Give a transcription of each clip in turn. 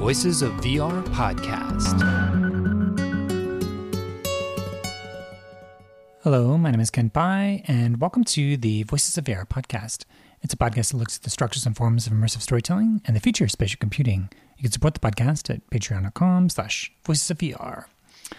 Voices of VR podcast. Hello, my name is Ken Pai, and welcome to the Voices of VR podcast. It's a podcast that looks at the structures and forms of immersive storytelling and the future of spatial computing. You can support the podcast at patreon.com/voicesofvr.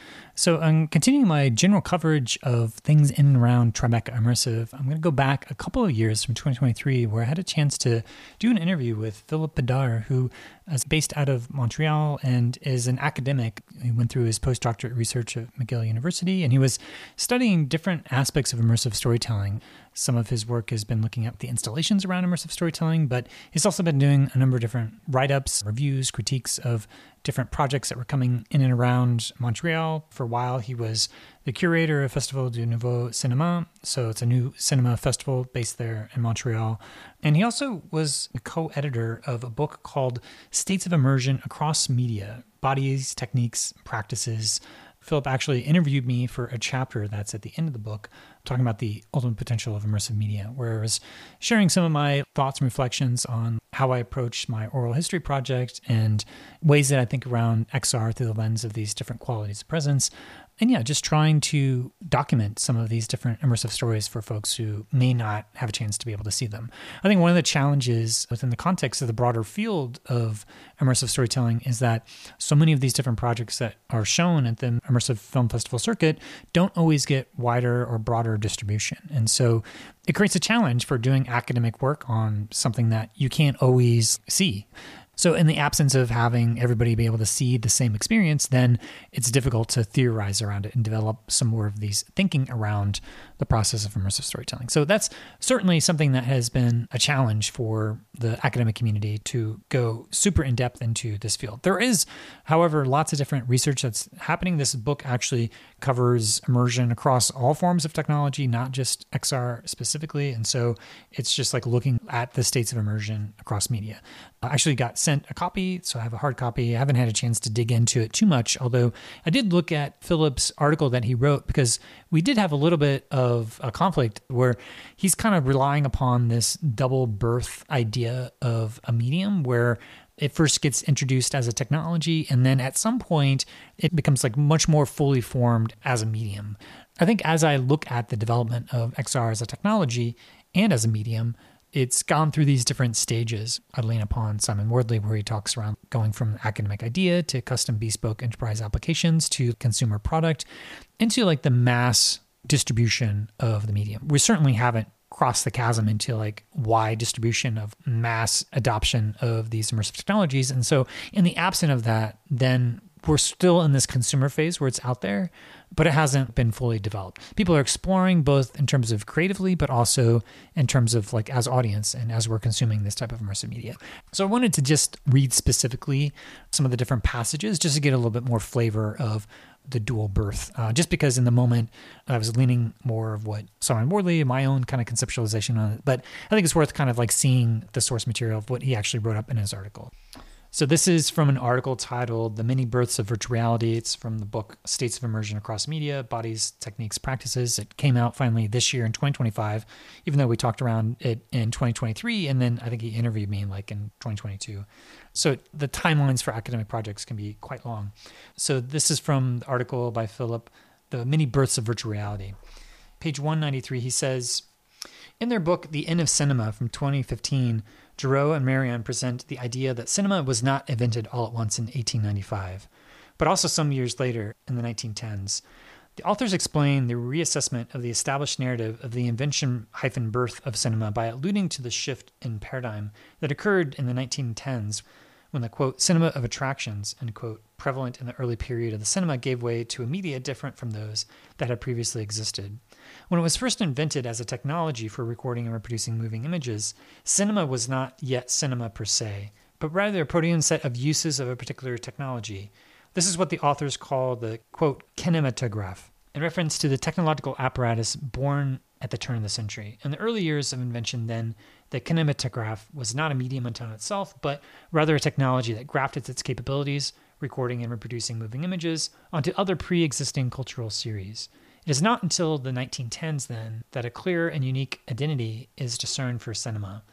So I'm continuing my general coverage of things in and around Tribeca Immersive. I'm going to go back a couple of years from 2023 where I had a chance to do an interview with Philippe Bédard, who is based out of Montreal and is an academic. He went through his postdoctorate research at McGill University, and he was studying different aspects of immersive storytelling. Some of his work has been looking at the installations around immersive storytelling, but he's also been doing a number of different write-ups, reviews, critiques of different projects that were coming in and around Montreal. For a while, he was the curator of Festival du Nouveau Cinéma, so it's a new cinema festival based there in Montreal. And he also was a co-editor of a book called States of Immersion Across Media, Bodies, Techniques, Practices. Philip actually interviewed me for a chapter that's at the end of the book, talking about the ultimate potential of immersive media, where I was sharing some of my thoughts and reflections on how I approach my oral history project and ways that I think around XR through the lens of these different qualities of presence. And yeah, just trying to document some of these different immersive stories for folks who may not have a chance to be able to see them. I think one of the challenges within the context of the broader field of immersive storytelling is that so many of these different projects that are shown at the Immersive Film Festival circuit don't always get wider or broader distribution. And so it creates a challenge for doing academic work on something that you can't always see. So in the absence of having everybody be able to see the same experience, then it's difficult to theorize around it and develop some more of these thinking around the process of immersive storytelling. So that's certainly something that has been a challenge for the academic community to go super in depth into this field. There is, however, lots of different research that's happening. This book actually covers immersion across all forms of technology, not just XR specifically. And so it's just like looking at the states of immersion across media. I actually got sent a copy, so I have a hard copy. I haven't had a chance to dig into it too much, although I did look at Philip's article that he wrote because we did have a little bit of a conflict where he's kind of relying upon this double birth idea of a medium where it first gets introduced as a technology, and then at some point it becomes like much more fully formed as a medium. I think as I look at the development of XR as a technology and as a medium, it's gone through these different stages. I lean upon Simon Wardley, where he talks around going from academic idea to custom bespoke enterprise applications to consumer product into like the mass distribution of the medium. We certainly haven't crossed the chasm into like wide distribution of mass adoption of these immersive technologies. And so in the absence of that, then we're still in this consumer phase where it's out there, but it hasn't been fully developed. People are exploring both in terms of creatively, but also in terms of like as audience and as we're consuming this type of immersive media. So I wanted to just read specifically some of the different passages just to get a little bit more flavor of the dual birth, just because in the moment I was leaning more of what Simon Wardley, my own kind of conceptualization on it. But I think it's worth kind of like seeing the source material of what he actually wrote up in his article. So this is from an article titled The Many Births of Virtual Reality. It's from the book States of Immersion Across Media, Bodies, Techniques, Practices. It came out finally this year in 2025, even though we talked around it in 2023, and then I think he interviewed me like in 2022. So the timelines for academic projects can be quite long. So this is from the article by Philip, The Many Births of Virtual Reality. Page 193, he says, in their book, The End of Cinema from 2015, Giroux and Marion present the idea that cinema was not invented all at once in 1895, but also some years later in the 1910s. The authors explain the reassessment of the established narrative of the invention-birth of cinema by alluding to the shift in paradigm that occurred in the 1910s when the, quote, cinema of attractions, end quote, prevalent in the early period of the cinema gave way to a media different from those that had previously existed. When it was first invented as a technology for recording and reproducing moving images, cinema was not yet cinema per se, but rather a protean set of uses of a particular technology. This is what the authors call the, quote, kinematograph, in reference to the technological apparatus born at the turn of the century. In the early years of invention, then, the kinematograph was not a medium unto itself, but rather a technology that grafted its capabilities, recording and reproducing moving images, onto other pre-existing cultural series. It is not until the 1910s, then, that a clear and unique identity is discerned for cinema.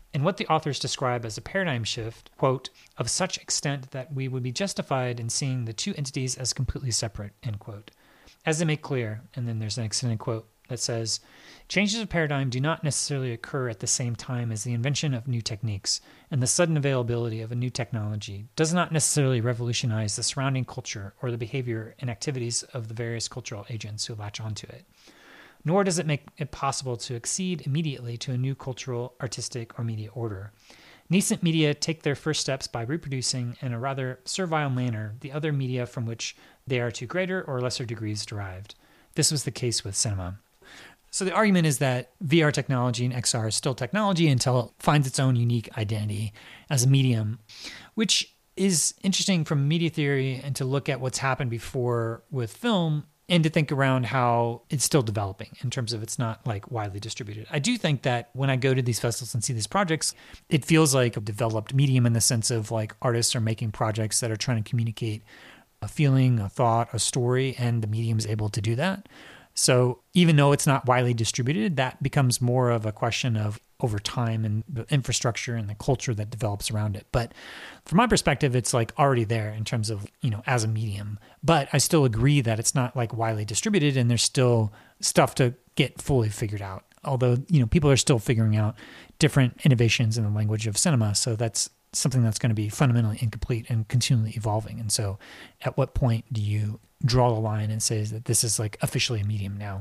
in what the authors describe as a paradigm shift, quote, of such extent that we would be justified in seeing the two entities as completely separate, end quote. As they make clear, and then there's an extended quote that says, changes of paradigm do not necessarily occur at the same time as the invention of new techniques, and the sudden availability of a new technology does not necessarily revolutionize the surrounding culture or the behavior and activities of the various cultural agents who latch onto it. Nor does it make it possible to accede immediately to a new cultural, artistic, or media order. Nascent media take their first steps by reproducing, in a rather servile manner, the other media from which they are to greater or lesser degrees derived. This was the case with cinema. So the argument is that VR technology and XR is still technology until it finds its own unique identity as a medium, which is interesting from media theory and to look at what's happened before with film and to think around how it's still developing in terms of it's not like widely distributed. I do think that when I go to these festivals and see these projects, it feels like a developed medium in the sense of like artists are making projects that are trying to communicate a feeling, a thought, a story, and the medium is able to do that. So even though it's not widely distributed, that becomes more of a question of over time and the infrastructure and the culture that develops around it. But from my perspective, it's like already there in terms of, as a medium. But I still agree that it's not like widely distributed and there's still stuff to get fully figured out. Although, people are still figuring out different innovations in the language of cinema. So that's something that's going to be fundamentally incomplete and continually evolving. And so at what point do you draw the line and say that this is like officially a medium now?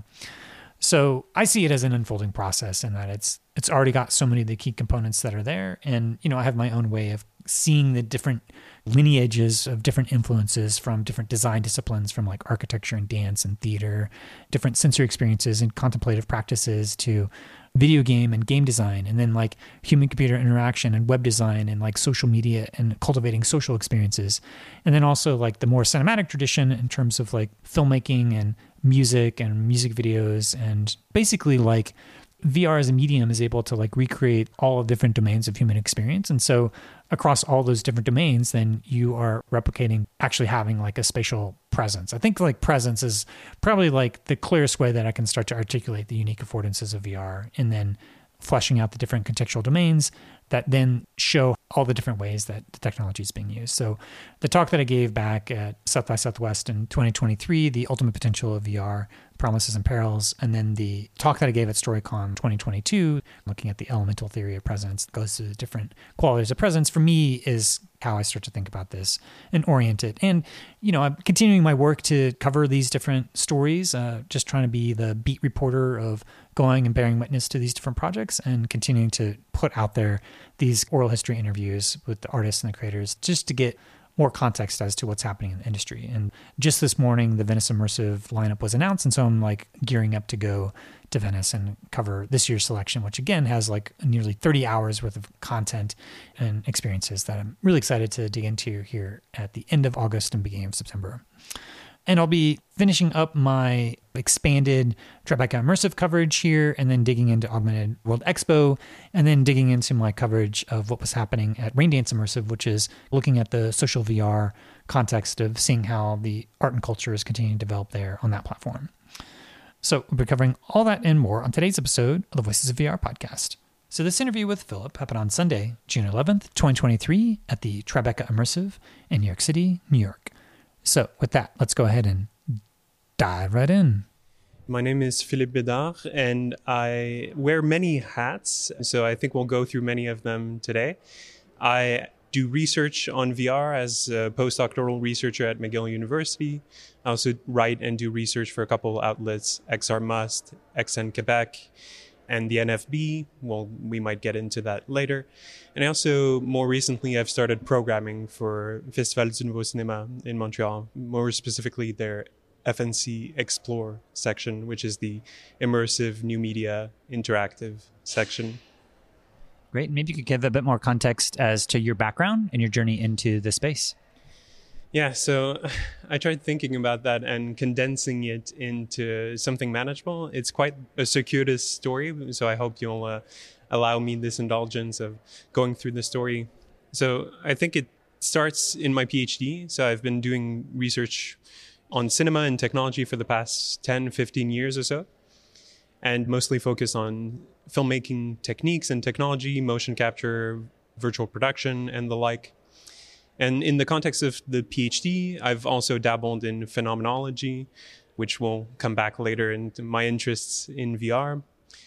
So I see it as an unfolding process in that it's already got so many of the key components that are there. And, I have my own way of seeing the different lineages of different influences from different design disciplines, from like architecture and dance and theater, different sensory experiences and contemplative practices, to video game and game design, and then like human computer interaction and web design and like social media and cultivating social experiences. And then also like the more cinematic tradition in terms of like filmmaking and music videos, and basically like VR as a medium is able to like recreate all of different domains of human experience. And so across all those different domains, then you are replicating actually having like a spatial presence. I think like presence is probably like the clearest way that I can start to articulate the unique affordances of VR, and then fleshing out the different contextual domains that then show all the different ways that the technology is being used. So the talk that I gave back at South by Southwest in 2023, The Ultimate Potential of VR, Promises and Perils, and then the talk that I gave at StoryCon 2022, looking at the elemental theory of presence, goes through the different qualities of presence, for me is how I start to think about this and orient it. And, I'm continuing my work to cover these different stories, just trying to be the beat reporter of going and bearing witness to these different projects and continuing to put out there these oral history interviews with the artists and the creators just to get more context as to what's happening in the industry. And just this morning, the Venice Immersive lineup was announced. And so I'm like gearing up to go to Venice and cover this year's selection, which again has like nearly 30 hours worth of content and experiences that I'm really excited to dig into here at the end of August and beginning of September. And I'll be finishing up my expanded Tribeca Immersive coverage here, and then digging into Augmented World Expo, and then digging into my coverage of what was happening at Raindance Immersive, which is looking at the social VR context of seeing how the art and culture is continuing to develop there on that platform. So we'll be covering all that and more on today's episode of the Voices of VR podcast. So this interview with Philip happened on Sunday, June 11th, 2023 at the Tribeca Immersive in New York City, New York. So with that, let's go ahead and dive right in. My name is Philippe Bédard, and I wear many hats, so I think we'll go through many of them today. I do research on VR as a postdoctoral researcher at McGill University. I also write and do research for a couple outlets, XR Must, XN Quebec, and the NFB. Well, we might get into that later. And I also, more recently, I've started programming for Festival du Nouveau Cinéma in Montreal, more specifically their FNC Explore section, which is the immersive new media interactive section. Great. Maybe you could give a bit more context as to your background and your journey into the space. Yeah, so I tried thinking about that and condensing it into something manageable. It's quite a circuitous story, so I hope you'll allow me this indulgence of going through the story. So I think it starts in my PhD. So I've been doing research on cinema and technology for the past 10, 15 years or so. and mostly focus on filmmaking techniques and technology, motion capture, virtual production, and the like. And in the context of the PhD, I've also dabbled in phenomenology, which will come back later into my interests in VR.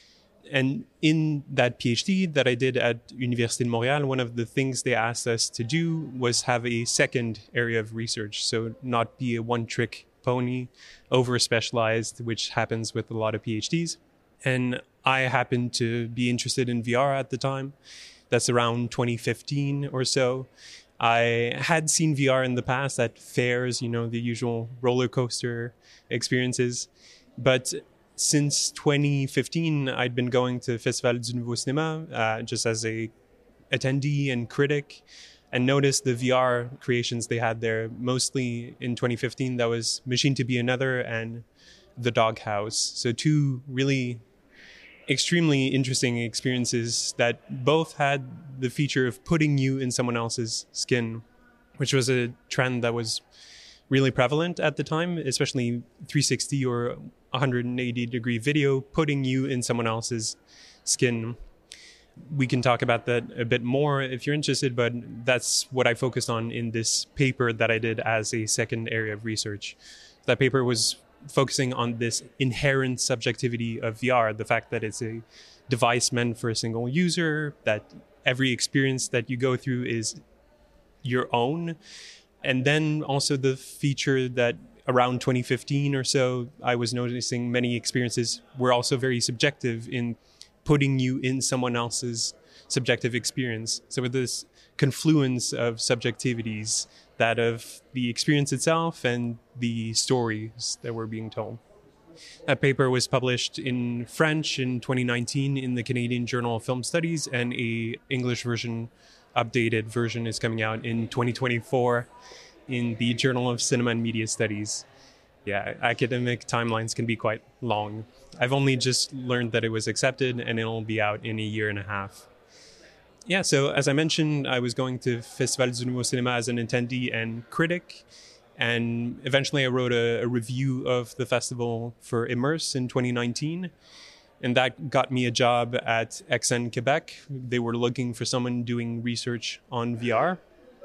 And in that PhD that I did at Université de Montréal, one of the things they asked us to do was have a second area of research. So not be a one-trick pony, over-specialized, which happens with a lot of PhDs. And I happened to be interested in VR at the time. That's around 2015 or so. I had seen VR in the past at fairs, the usual roller coaster experiences. But since 2015, I'd been going to Festival du Nouveau Cinéma just as a attendee and critic, and noticed the VR creations they had there. Mostly in 2015, that was Machine to Be Another and The Doghouse. So two really extremely interesting experiences that both had the feature of putting you in someone else's skin, which was a trend that was really prevalent at the time, especially 360 or 180 degree video, putting you in someone else's skin. We can talk about that a bit more if you're interested, but that's what I focused on in this paper that I did as a second area of research. That paper was focusing on this inherent subjectivity of VR, the fact that it's a device meant for a single user, that every experience that you go through is your own. And then also the feature that around 2015 or so, I was noticing many experiences were also very subjective in putting you in someone else's subjective experience. So with this confluence of subjectivities, that of the experience itself and the stories that were being told. That paper was published in French in 2019 in the Canadian Journal of Film Studies, and a English version, updated version, is coming out in 2024 in the Journal of Cinema and Media Studies. Yeah, academic timelines can be quite long. I've only just learned that it was accepted, and it'll be out in a year and a half. Yeah, so as I mentioned, I was going to Festival du Nouveau Cinéma as an attendee and critic, and eventually I wrote a review of the festival for Immerse in 2019, and that got me a job at XN Quebec. They were looking for someone doing research on VR.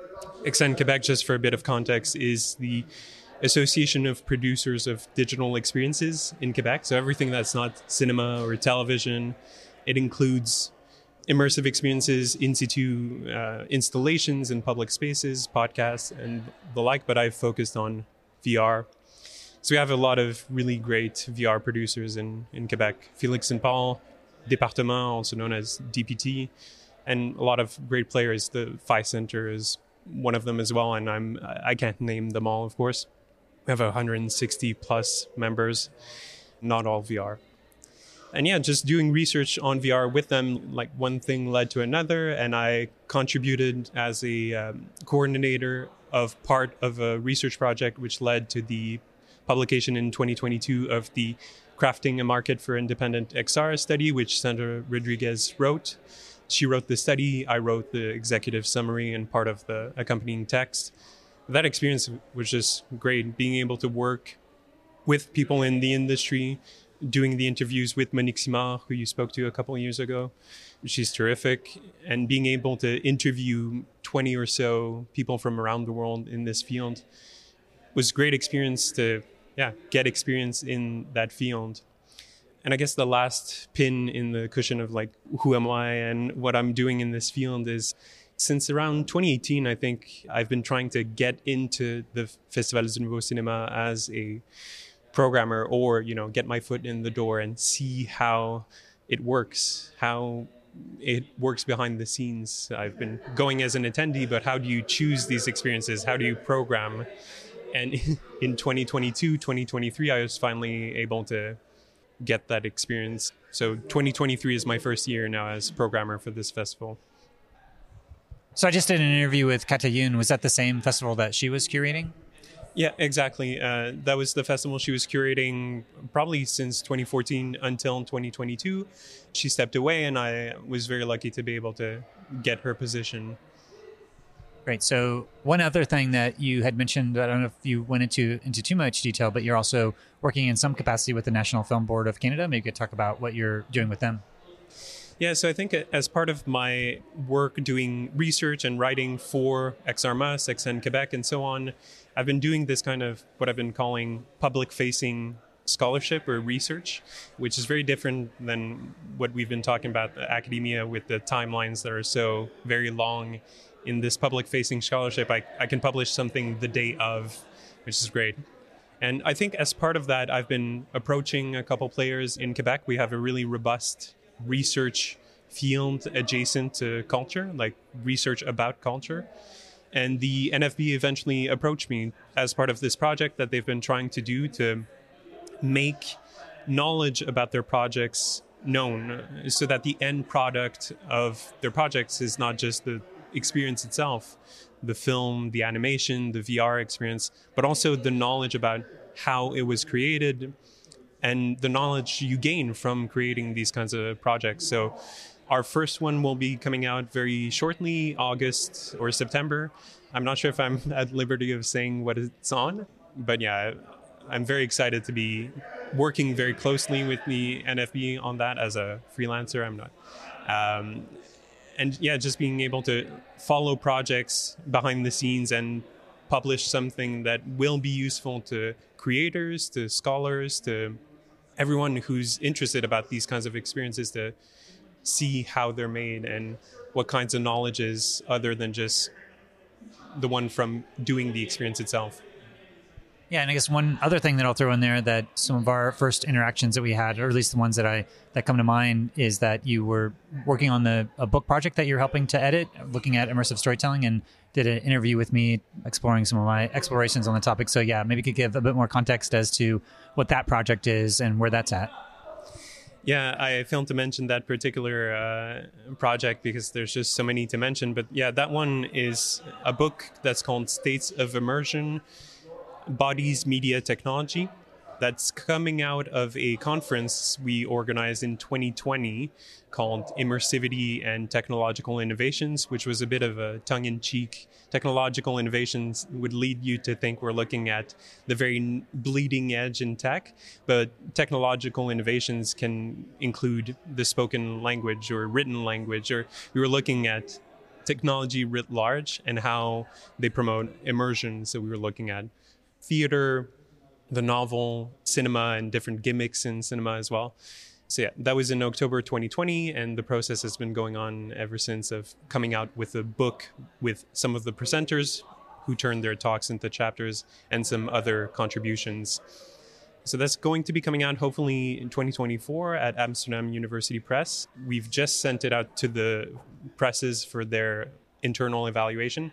XN Quebec, just for a bit of context, is the Association of Producers of Digital Experiences in Quebec. So everything that's not cinema or television, it includes immersive experiences, in situ installations in public spaces, podcasts, and the like, but I've focused on VR. So we have a lot of really great VR producers in Quebec. Félix and Paul, Département, also known as DPT, and a lot of great players. The Phi Center is one of them as well, and I can't name them all, of course. We have 160 plus members, not all VR. And yeah, just doing research on VR with them, like one thing led to another, and I contributed as a coordinator of part of a research project which led to the publication in 2022 of the Crafting a Market for Independent XR study, which Sandra Rodriguez wrote. She wrote the study, I wrote the executive summary and part of the accompanying text. That experience was just great, being able to work with people in the industry, doing the interviews with Monique Simard, who you spoke to a couple of years ago. She's terrific. And being able to interview 20 or so people from around the world in this field was a great experience to get experience in that field. And I guess the last pin in the cushion of like, who am I and what I'm doing in this field is, since around 2018, I think I've been trying to get into the Festival du Nouveau Cinéma as a programmer, or, get my foot in the door and see how it works behind the scenes. I've been going as an attendee, but how do you choose these experiences? How do you program? And in 2022, 2023, I was finally able to get that experience. So 2023 is my first year now as programmer for this festival. So I just did an interview with Katja Yoon. Was that the same festival that she was curating? Yeah, exactly. That was the festival she was curating probably since 2014 until 2022. She stepped away, and I was very lucky to be able to get her position. Great. So one other thing that you had mentioned, I don't know if you went into too much detail, but you're also working in some capacity with the National Film Board of Canada. Maybe you could talk about what you're doing with them. Yeah, so I think as part of my work doing research and writing for XRMUS, XN Quebec, and so on, I've been doing this kind of what I've been calling public-facing scholarship or research, which is very different than what we've been talking about academia with the timelines that are so very long. In this public-facing scholarship, I can publish something the day of, which is great. And I think as part of that, I've been approaching a couple players in Quebec. We have a really robust research field adjacent to culture, like research about culture. And the NFB eventually approached me as part of this project that they've been trying to do to make knowledge about their projects known so that the end product of their projects is not just the experience itself, the film, the animation, the VR experience, but also the knowledge about how it was created and the knowledge you gain from creating these kinds of projects. So our first one will be coming out very shortly, August or September. I'm not sure if I'm at liberty of saying what it's on, but yeah, I'm very excited to be working very closely with the NFB on that as a freelancer. I'm not. And yeah, just being able to follow projects behind the scenes and publish something that will be useful to creators, to scholars, to everyone who's interested about these kinds of experiences, to see how they're made and what kinds of knowledge is other than just the one from doing the experience itself. Yeah, and I guess one other thing that I'll throw in there that some of our first interactions that we had, or at least the ones that come to mind, is that you were working on a book project that you're helping to edit, looking at immersive storytelling, and did an interview with me exploring some of my explorations on the topic. So yeah, maybe you could give a bit more context as to what that project is and where that's at. Yeah, I failed to mention that particular project because there's just so many to mention. But yeah, that one is a book that's called States of Immersion, Bodies, Media, Technology. That's coming out of a conference we organized in 2020 called Immersivity and Technological Innovations, which was a bit of a tongue-in-cheek. Technological innovations would lead you to think we're looking at the very bleeding edge in tech, but technological innovations can include the spoken language or written language, or we were looking at technology writ large and how they promote immersion. So we were looking at theater, the novel, cinema, and different gimmicks in cinema as well. So yeah, that was in October 2020, and the process has been going on ever since of coming out with a book with some of the presenters who turned their talks into chapters and some other contributions. So that's going to be coming out hopefully in 2024 at Amsterdam University Press. We've just sent it out to the presses for their internal evaluation.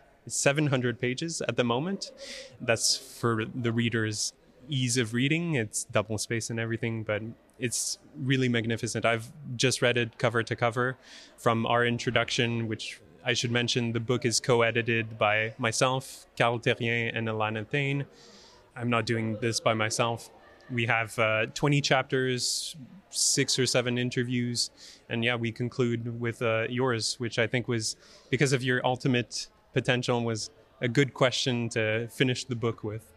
700 pages at the moment. That's for the reader's ease of reading. It's double space and everything, but it's really magnificent. I've just read it cover to cover from our introduction, which I should mention the book is co-edited by myself, Carl Terrien, and Alana Thane. I'm not doing this by myself. We have 20 chapters, 6 or 7 interviews, and yeah, we conclude with yours, which I think was, because of your ultimate potential, was a good question to finish the book with.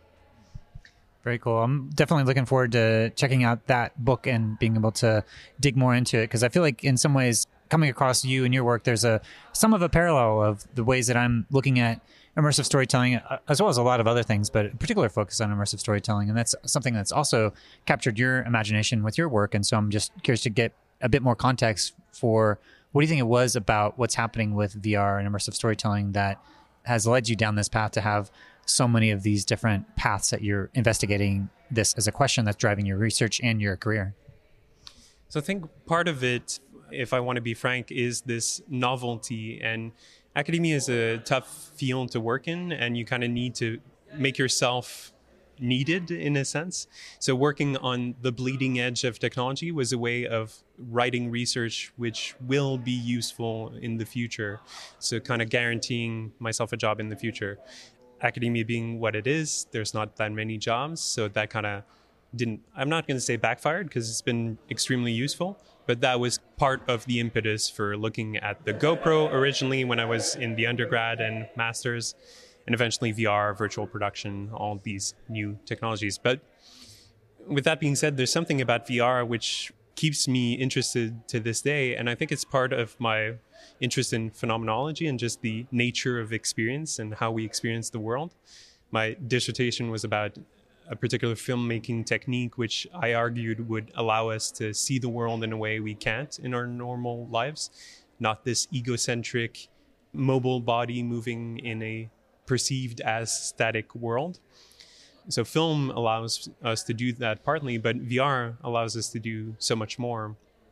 Very cool. I'm definitely looking forward to checking out that book and being able to dig more into it, because I feel like in some ways coming across you and your work, there's some of a parallel of the ways that I'm looking at immersive storytelling, as well as a lot of other things, but a particular focus on immersive storytelling. And that's something that's also captured your imagination with your work. And so I'm just curious to get a bit more context for what do you think it was about what's happening with VR and immersive storytelling that has led you down this path to have so many of these different paths that you're investigating this as a question that's driving your research and your career? So I think part of it, if I want to be frank, is this novelty. And academia is a tough field to work in, and you kind of need to make yourself needed in a sense. So working on the bleeding edge of technology was a way of writing research which will be useful in the future. So kind of guaranteeing myself a job in the future. Academia being what it is, there's not that many jobs. So that kind of I'm not going to say backfired because it's been extremely useful, but that was part of the impetus for looking at the GoPro originally when I was in the undergrad and masters, and eventually VR, virtual production, all these new technologies. But with that being said, there's something about VR which keeps me interested to this day, and I think it's part of my interest in phenomenology and just the nature of experience and how we experience the world. My dissertation was about a particular filmmaking technique which I argued would allow us to see the world in a way we can't in our normal lives, not this egocentric mobile body moving in a perceived as static world. So film allows us to do that partly, but VR allows us to do so much more.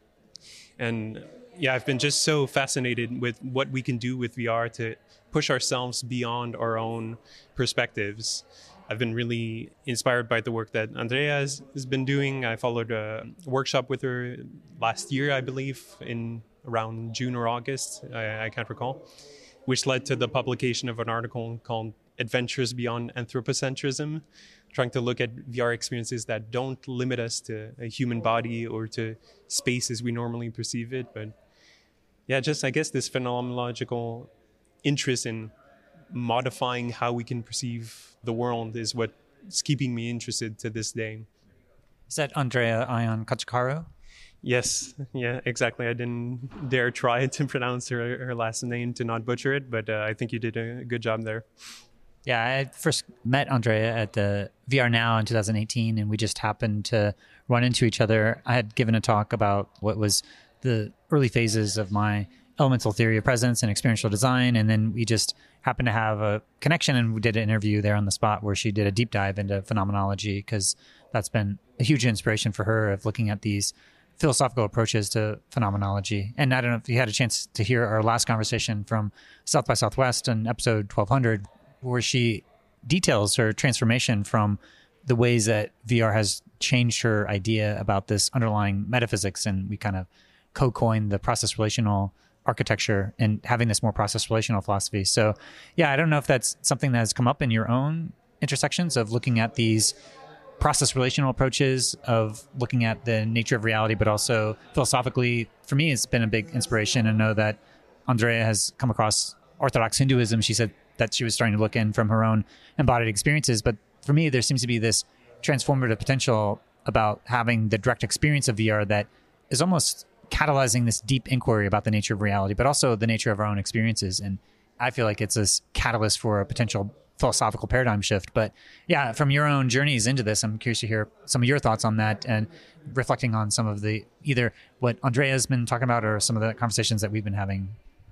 And yeah, I've been just so fascinated with what we can do with VR to push ourselves beyond our own perspectives. I've been really inspired by the work that Andrea has been doing. I followed a workshop with her last year, I believe, in around June or August, I can't recall, which led to the publication of an article called Adventures Beyond Anthropocentrism, trying to look at VR experiences that don't limit us to a human body or to space as we normally perceive it. But yeah, just I guess this phenomenological interest in modifying how we can perceive the world is what's keeping me interested to this day. Is that Andrea Ion Kachikaru? Yes, yeah, exactly. I didn't dare try to pronounce her last name to not butcher it, but I think you did a good job there. Yeah, I first met Andrea at the VR Now in 2018, and we just happened to run into each other. I had given a talk about what was the early phases of my elemental theory of presence and experiential design, and then we just happened to have a connection, and we did an interview there on the spot where she did a deep dive into phenomenology, because that's been a huge inspiration for her of looking at these philosophical approaches to phenomenology. And I don't know if you had a chance to hear our last conversation from South by Southwest in episode 1200, where she details her transformation from the ways that VR has changed her idea about this underlying metaphysics. And we kind of co-coined the process relational architecture and having this more process relational philosophy. So yeah, I don't know if that's something that has come up in your own intersections of looking at these process relational approaches of looking at the nature of reality, but also philosophically, for me, it's been a big inspiration. And know that Andrea has come across Orthodox Hinduism. She said that she was starting to look in from her own embodied experiences. But for me, there seems to be this transformative potential about having the direct experience of VR that is almost catalyzing this deep inquiry about the nature of reality, but also the nature of our own experiences. And I feel like it's this catalyst for a potential philosophical paradigm shift. But yeah, from your own journeys into this, I'm curious to hear some of your thoughts on that and reflecting on some of the, either what Andrea has been talking about or some of the conversations that we've been having.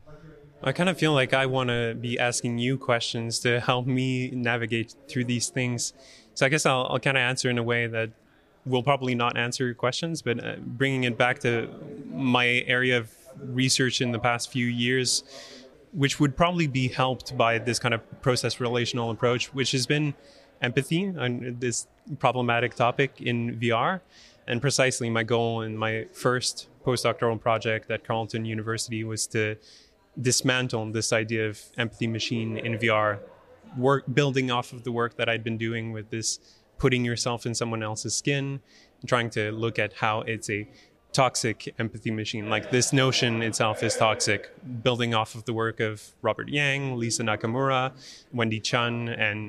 I kind of feel like I want to be asking you questions to help me navigate through these things. So I guess I'll kind of answer in a way that will probably not answer your questions, but bringing it back to my area of research in the past few years, which would probably be helped by this kind of process relational approach, which has been empathy on this problematic topic in VR. And precisely my goal in my first postdoctoral project at Carleton University was to dismantle this idea of empathy machine in VR, building off of the work that I'd been doing with this putting yourself in someone else's skin, and trying to look at how it's a toxic empathy machine. Like this notion itself is toxic, building off of the work of Robert Yang, Lisa Nakamura, Wendy Chun, and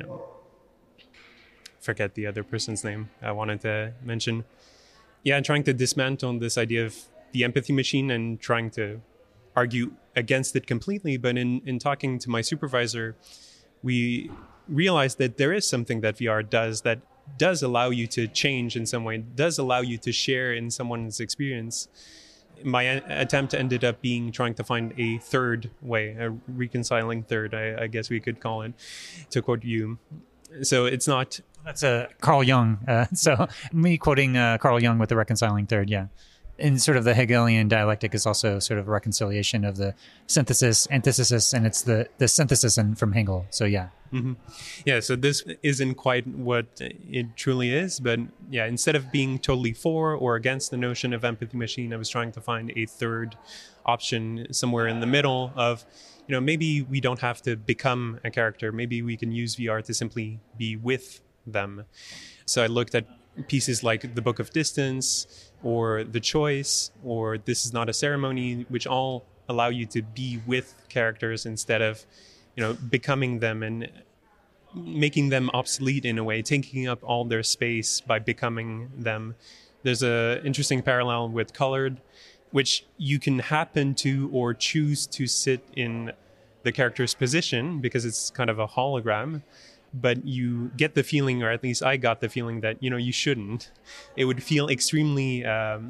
forget the other person's name I wanted to mention. Yeah, trying to dismantle this idea of the empathy machine and trying to argue against it completely. But in talking to my supervisor, we realized that there is something that VR does that does allow you to change in some way, does allow you to share in someone's experience. My attempt ended up being trying to find a third way, a reconciling third, I guess we could call it, to quote you. So it's not... That's Carl Jung. So me quoting Carl Jung with the reconciling third, yeah. And sort of the Hegelian dialectic is also sort of a reconciliation of the synthesis, antithesis, and it's the synthesis from Hegel. So yeah. Mm-hmm. Yeah, so this isn't quite what it truly is, but yeah, instead of being totally for or against the notion of empathy machine, I was trying to find a third option somewhere in the middle of, maybe we don't have to become a character. Maybe we can use VR to simply be with them. So I looked at pieces like The Book of Distance or The Choice or This Is Not a Ceremony, which all allow you to be with characters instead of, becoming them and making them obsolete in a way, taking up all their space by becoming them. There's an interesting parallel with Colored, which you can happen to or choose to sit in the character's position because it's kind of a hologram, but you get the feeling, or at least I got the feeling, that you shouldn't. It would feel extremely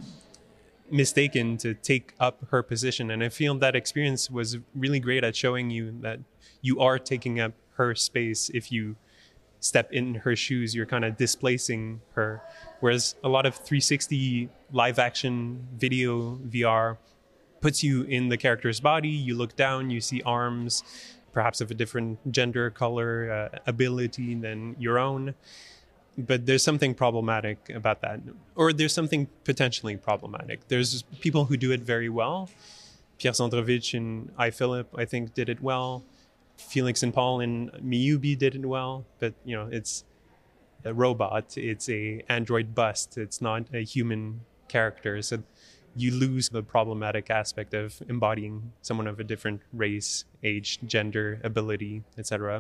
mistaken to take up her position, and I feel that experience was really great at showing you that you are taking up her space. If you step in her shoes, you're kind of displacing her, whereas a lot of 360 live action video VR puts you in the character's body. You look down, you see arms, perhaps of a different gender, color, ability than your own. But there's something problematic about that, or there's something potentially problematic. There's people who do it very well. Pierre Zandrovich in iPhilip, I think, did it well. Felix and Paul in Miyubi did it well. But, it's a robot. It's a android bust. It's not a human character. So you lose the problematic aspect of embodying someone of a different race, age, gender, ability, etc.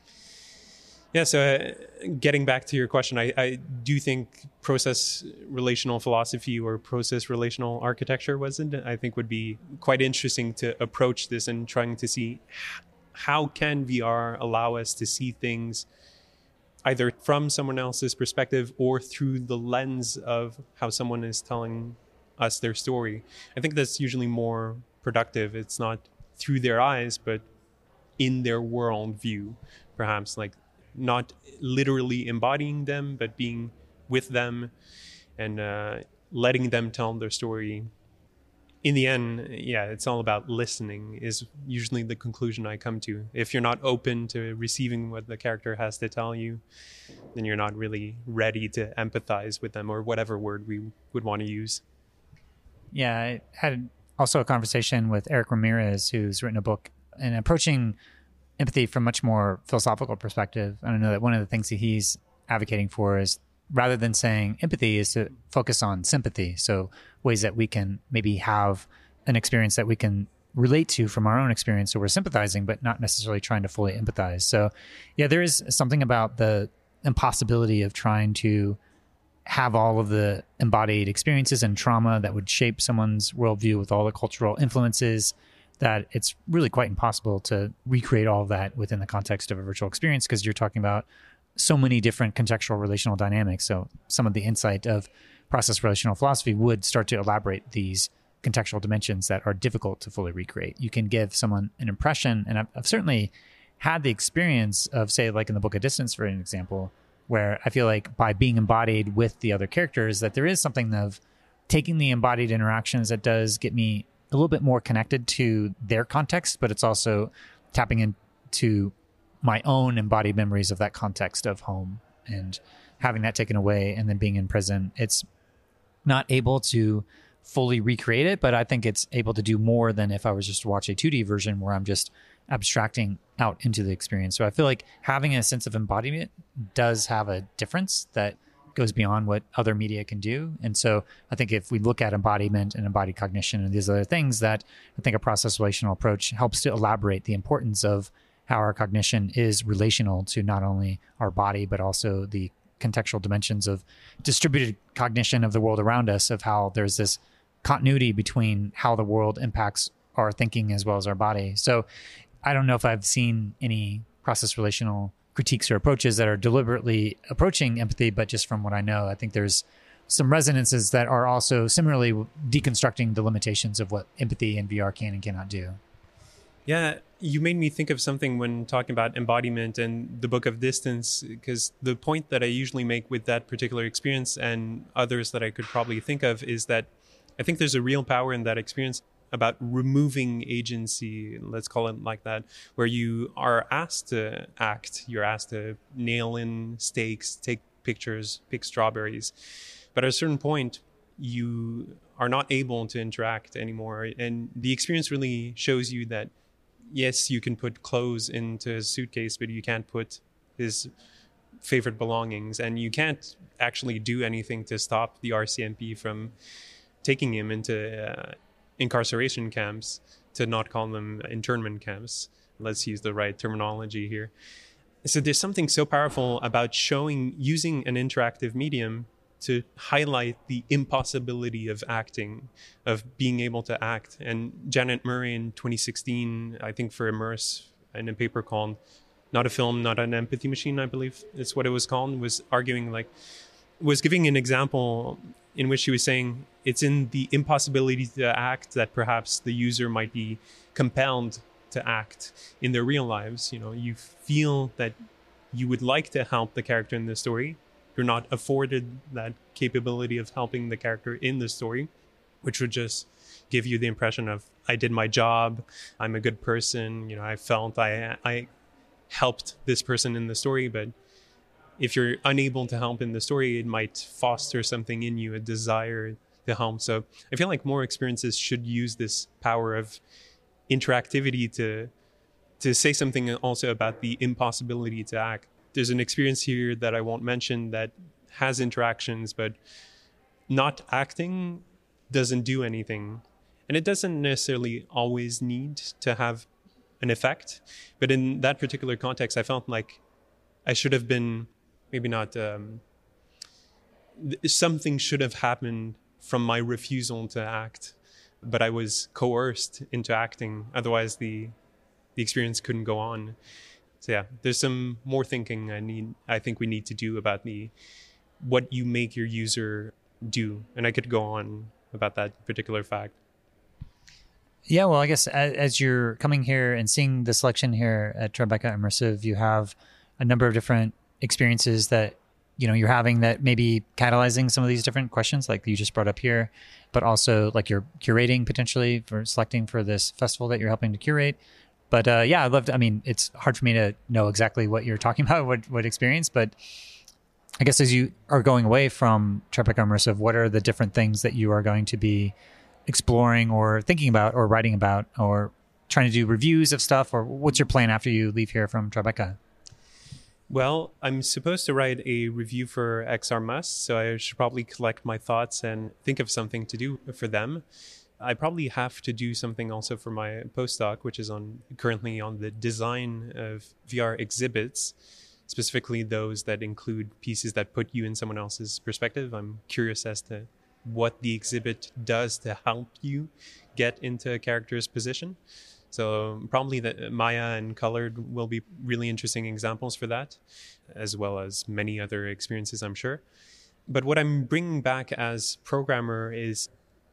Yeah, so getting back to your question, I do think process relational philosophy or process relational architecture I think would be quite interesting to approach this and trying to see how can VR allow us to see things either from someone else's perspective or through the lens of how someone is telling us their story. I think that's usually more productive. It's not through their eyes, but in their world view, perhaps, like not literally embodying them, but being with them and letting them tell their story. In the end, it's all about listening is usually the conclusion I come to. If you're not open to receiving what the character has to tell you, then you're not really ready to empathize with them, or whatever word we would want to use. Yeah, I had also a conversation with Eric Ramirez, who's written a book and approaching empathy from a much more philosophical perspective. And I know that one of the things that he's advocating for is, rather than saying empathy, is to focus on sympathy. So ways that we can maybe have an experience that we can relate to from our own experience. So we're sympathizing, but not necessarily trying to fully empathize. So yeah, there is something about the impossibility of trying to have all of the embodied experiences and trauma that would shape someone's worldview with all the cultural influences, that it's really quite impossible to recreate all of that within the context of a virtual experience, because you're talking about so many different contextual relational dynamics. So some of the insight of process relational philosophy would start to elaborate these contextual dimensions that are difficult to fully recreate. You can give someone an impression, and I've certainly had the experience of, say, like in The Book of Distance, for an example, where I feel like by being embodied with the other characters, that there is something of taking the embodied interactions that does get me a little bit more connected to their context, but it's also tapping into my own embodied memories of that context of home and having that taken away and then being in prison. It's not able to fully recreate it, but I think it's able to do more than if I was just to watch a 2D version where I'm just abstracting out into the experience. So I feel like having a sense of embodiment does have a difference that goes beyond what other media can do. And so I think if we look at embodiment and embodied cognition and these other things, that I think a process relational approach helps to elaborate the importance of how our cognition is relational to not only our body, but also the contextual dimensions of distributed cognition of the world around us, of how there's this continuity between how the world impacts our thinking as well as our body. So I don't know if I've seen any process relational critiques or approaches that are deliberately approaching empathy, but just from what I know, I think there's some resonances that are also similarly deconstructing the limitations of what empathy and VR can and cannot do. Yeah, you made me think of something when talking about embodiment and The Book of Distance, because the point that I usually make with that particular experience and others that I could probably think of is that I think there's a real power in that experience about removing agency, let's call it like that, where you are asked to act, you're asked to nail in stakes, take pictures, pick strawberries. But at a certain point, you are not able to interact anymore. And the experience really shows you that, yes, you can put clothes into his suitcase, but you can't put his favorite belongings, and you can't actually do anything to stop the RCMP from taking him into incarceration camps, to not call them internment camps. Let's use the right terminology here. So there's something so powerful about using an interactive medium to highlight the impossibility of acting, of being able to act. And Janet Murray in 2016, I think for Immerse, in a paper called Not a Film, Not an Empathy Machine, I believe it's what it was called, was giving an example in which she was saying it's in the impossibility to act that perhaps the user might be compelled to act in their real lives. You feel that you would like to help the character in the story. You're not afforded that capability of helping the character in the story, which would just give you the impression of, I did my job, I'm a good person, I felt I helped this person in the story. But if you're unable to help in the story, it might foster something in you, a desire to help. So I feel like more experiences should use this power of interactivity to say something also about the impossibility to act. There's an experience here that I won't mention that has interactions, but not acting doesn't do anything. And it doesn't necessarily always need to have an effect. But in that particular context, I felt like I should have been, maybe not, something should have happened from my refusal to act, but I was coerced into acting. Otherwise, the experience couldn't go on. So yeah, there's some more thinking I think we need to do about what you make your user do. And I could go on about that particular fact. Yeah, well, I guess as you're coming here and seeing the selection here at Tribeca Immersive, you have a number of different experiences that you're having that may be catalyzing some of these different questions like you just brought up here, but also like you're curating potentially for selecting for this festival that you're helping to curate. But yeah, it's hard for me to know exactly what you're talking about, what experience, but I guess as you are going away from Tribeca Immersive, what are the different things that you are going to be exploring or thinking about or writing about or trying to do reviews of stuff, or what's your plan after you leave here from Tribeca? Well, I'm supposed to write a review for XR Must, so I should probably collect my thoughts and think of something to do for them. I probably have to do something also for my postdoc, which is currently on the design of VR exhibits, specifically those that include pieces that put you in someone else's perspective. I'm curious as to what the exhibit does to help you get into a character's position. So probably the Maya and Colored will be really interesting examples for that, as well as many other experiences, I'm sure. But what I'm bringing back as programmer is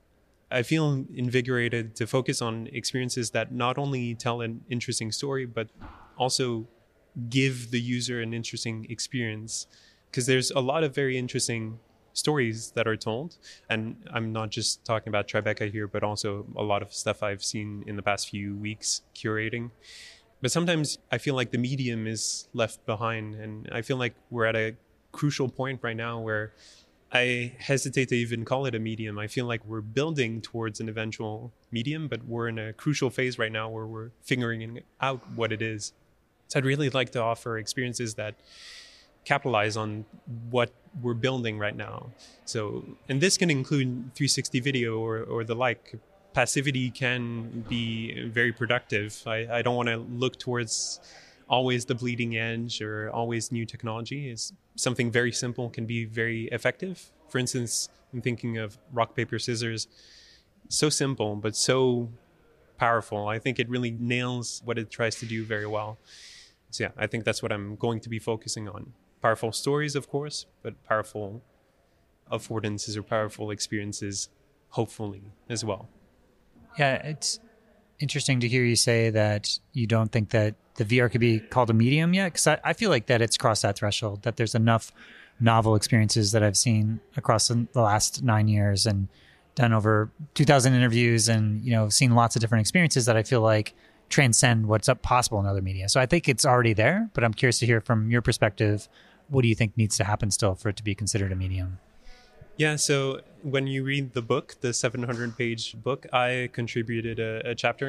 I feel invigorated to focus on experiences that not only tell an interesting story, but also give the user an interesting experience. Because there's a lot of very interesting stories that are told. And I'm not just talking about Tribeca here, but also a lot of stuff I've seen in the past few weeks curating. But sometimes I feel like the medium is left behind. And I feel like we're at a crucial point right now where I hesitate to even call it a medium. I feel like we're building towards an eventual medium, but we're in a crucial phase right now where we're figuring out what it is. So I'd really like to offer experiences that capitalize on what we're building right now. So, and this can include 360 video or the like. Passivity can be very productive. I don't want to look towards always the bleeding edge or always new technology. Is something very simple can be very effective. For instance, I'm thinking of rock, paper, scissors. So simple, but so powerful. I think it really nails what it tries to do very well. So yeah, I think that's what I'm going to be focusing on. Powerful stories, of course, but powerful affordances or powerful experiences, hopefully, as well. Yeah, it's interesting to hear you say that you don't think that the VR could be called a medium yet, because I feel like that it's crossed that threshold, that there's enough novel experiences that I've seen across the last 9 years and done over 2,000 interviews and, seen lots of different experiences that I feel like transcend what's possible in other media. So I think it's already there, but I'm curious to hear from your perspective, what do you think needs to happen still for it to be considered a medium? Yeah, so when you read the book, the 700-page book, I contributed a chapter in it.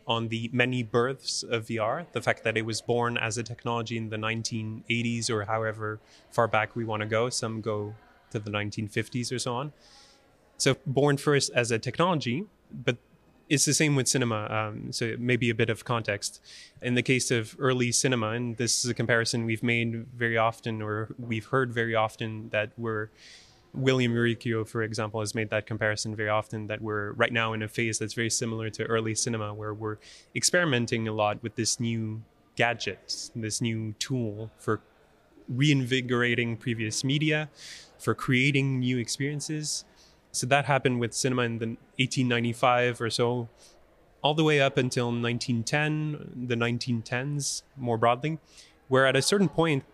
on the many births of VR, the fact that it was born as a technology in the 1980s or however far back we want to go. Some go to the 1950s or so on. So born first as a technology, but it's the same with cinema. So maybe a bit of context. In the case of early cinema, and this is a comparison we've made very often, or we've heard very often, that William Uricchio, for example, has made that comparison very often, that we're right now in a phase that's very similar to early cinema, where we're experimenting a lot with this new gadget, this new tool for reinvigorating previous media, for creating new experiences. So that happened with cinema in the 1895 or so, all the way up until 1910, the 1910s more broadly, where at a certain point,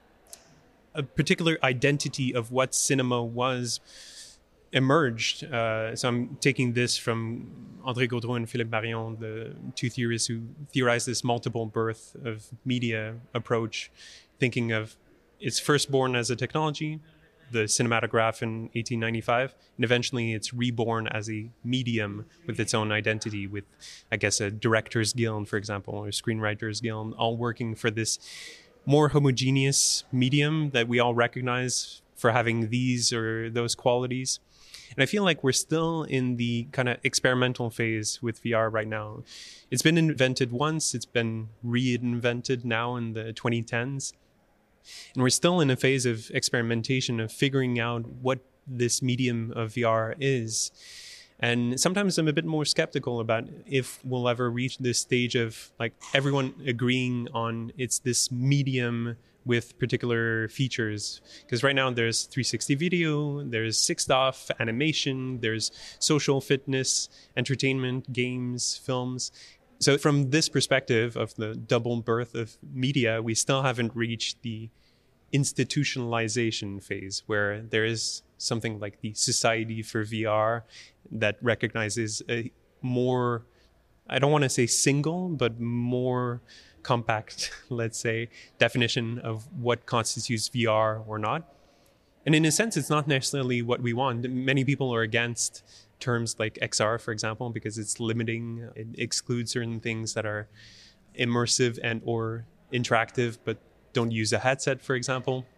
a particular identity of what cinema was emerged. So I'm taking this from André Gaudreau and Philippe Marion, the two theorists who theorized this multiple birth of media approach, thinking of it's first born as a technology, the cinematograph in 1895, and eventually it's reborn as a medium with its own identity, with, I guess, a director's guild, for example, or screenwriters guild, all working for this more homogeneous medium that we all recognize for having these or those qualities. And I feel like we're still in the kind of experimental phase with VR right now. It's been invented once, it's been reinvented now in the 2010s. And we're still in a phase of experimentation, of figuring out what this medium of VR is. And sometimes I'm a bit more skeptical about if we'll ever reach this stage of like everyone agreeing on it's this medium with particular features. Because right now there's 360 video, there's 6DoF, animation, there's social fitness, entertainment, games, films. So from this perspective of the double birth of media, we still haven't reached the institutionalization phase where there is something like the Society for VR that recognizes a more, I don't want to say single, but more compact, let's say, definition of what constitutes VR or not. And in a sense, it's not necessarily what we want. Many people are against terms like XR, for example, because it's limiting, it excludes certain things that are immersive and or interactive, but don't use a headset, for example.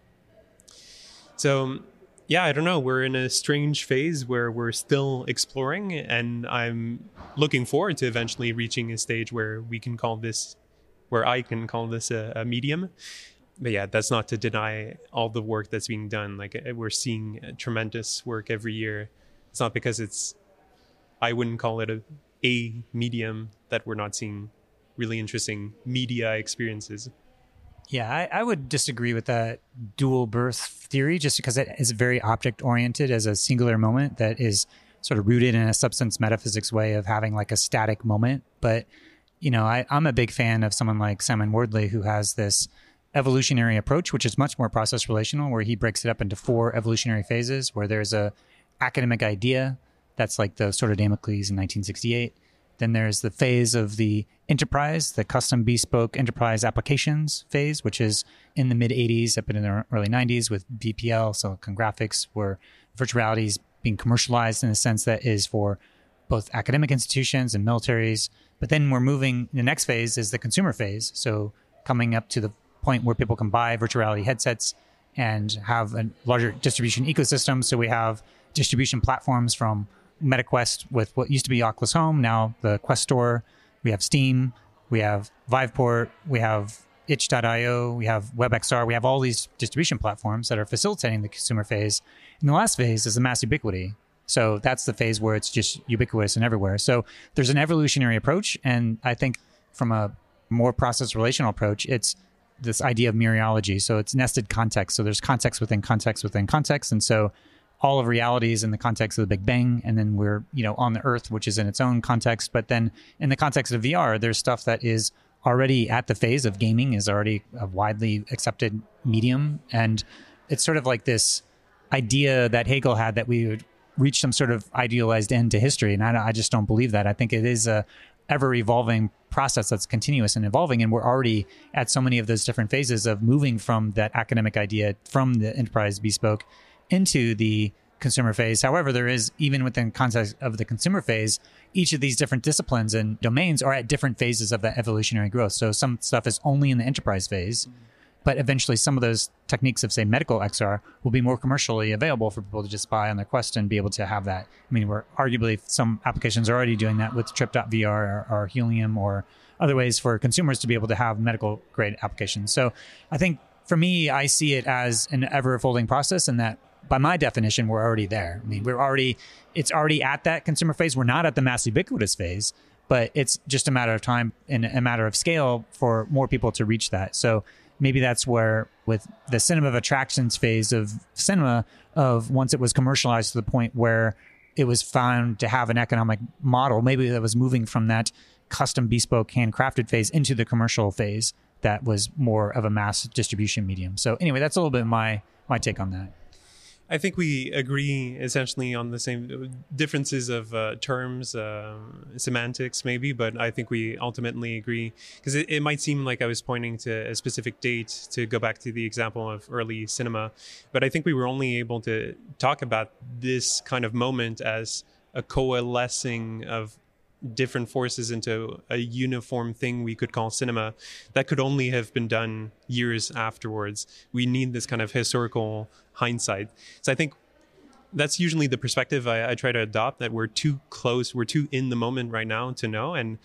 So yeah, I don't know. We're in a strange phase where we're still exploring, and I'm looking forward to eventually reaching a stage where we can call this, where I can call this a medium. But yeah, that's not to deny all the work that's being done. Like we're seeing tremendous work every year. It's not because I wouldn't call it a medium that we're not seeing really interesting media experiences. Yeah, I would disagree with that dual birth theory just because it is very object oriented as a singular moment that is sort of rooted in a substance metaphysics way of having like a static moment. But, you know, I'm a big fan of someone like Simon Wardley, who has this evolutionary approach, which is much more process relational, where he breaks it up into 4 evolutionary phases, where there's a academic idea that's like the Sword of Damocles in 1968. Then there's the phase of the enterprise, the custom bespoke enterprise applications phase, which is in the mid 80s up in the early 90s with VPL, Silicon Graphics, where virtual reality is being commercialized in a sense that is for both academic institutions and militaries. But then we're moving, the next phase is the consumer phase. So coming up to the point where people can buy virtual reality headsets and have a larger distribution ecosystem. So we have distribution platforms from MetaQuest with what used to be Oculus Home, now the Quest Store. We have Steam, we have Viveport, we have itch.io, we have WebXR, we have all these distribution platforms that are facilitating the consumer phase. And the last phase is the mass ubiquity. So that's the phase where it's just ubiquitous and everywhere. So there's an evolutionary approach. And I think from a more process relational approach, it's this idea of mereology. So it's nested context. So there's context within context within context. And so all of reality is in the context of the Big Bang, and then we're, you know, on the Earth, which is in its own context. But then in the context of VR, there's stuff that is already at the phase of gaming, is already a widely accepted medium. And it's sort of like this idea that Hegel had that we would reach some sort of idealized end to history. And I just don't believe that. I think it is a ever evolving process that's continuous and evolving. And we're already at so many of those different phases of moving from that academic idea, from the enterprise bespoke, into the consumer phase. However, there is, even within context of the consumer phase, each of these different disciplines and domains are at different phases of that evolutionary growth. So some stuff is only in the enterprise phase, but eventually some of those techniques of, say, medical XR will be more commercially available for people to just buy on their Quest and be able to have that. I mean, we're arguably, some applications are already doing that with Trip.VR or Helium or other ways for consumers to be able to have medical grade applications. So I think for me, I see it as an ever-folding process, and that by my definition, we're already there. I mean, it's already at that consumer phase. We're not at the mass ubiquitous phase, but it's just a matter of time and a matter of scale for more people to reach that. So maybe that's where, with the cinema of attractions phase of cinema, of once it was commercialized to the point where it was found to have an economic model, maybe that was moving from that custom, bespoke, handcrafted phase into the commercial phase that was more of a mass distribution medium. So anyway, that's a little bit my take on that. I think we agree essentially on the same differences of terms, semantics maybe, but I think we ultimately agree, because it might seem like I was pointing to a specific date to go back to the example of early cinema, but I think we were only able to talk about this kind of moment as a coalescing of different forces into a uniform thing we could call cinema that could only have been done years afterwards. We need this kind of historical hindsight. So I think that's usually the perspective I try to adopt, that we're too close, we're too in the moment right now to know. And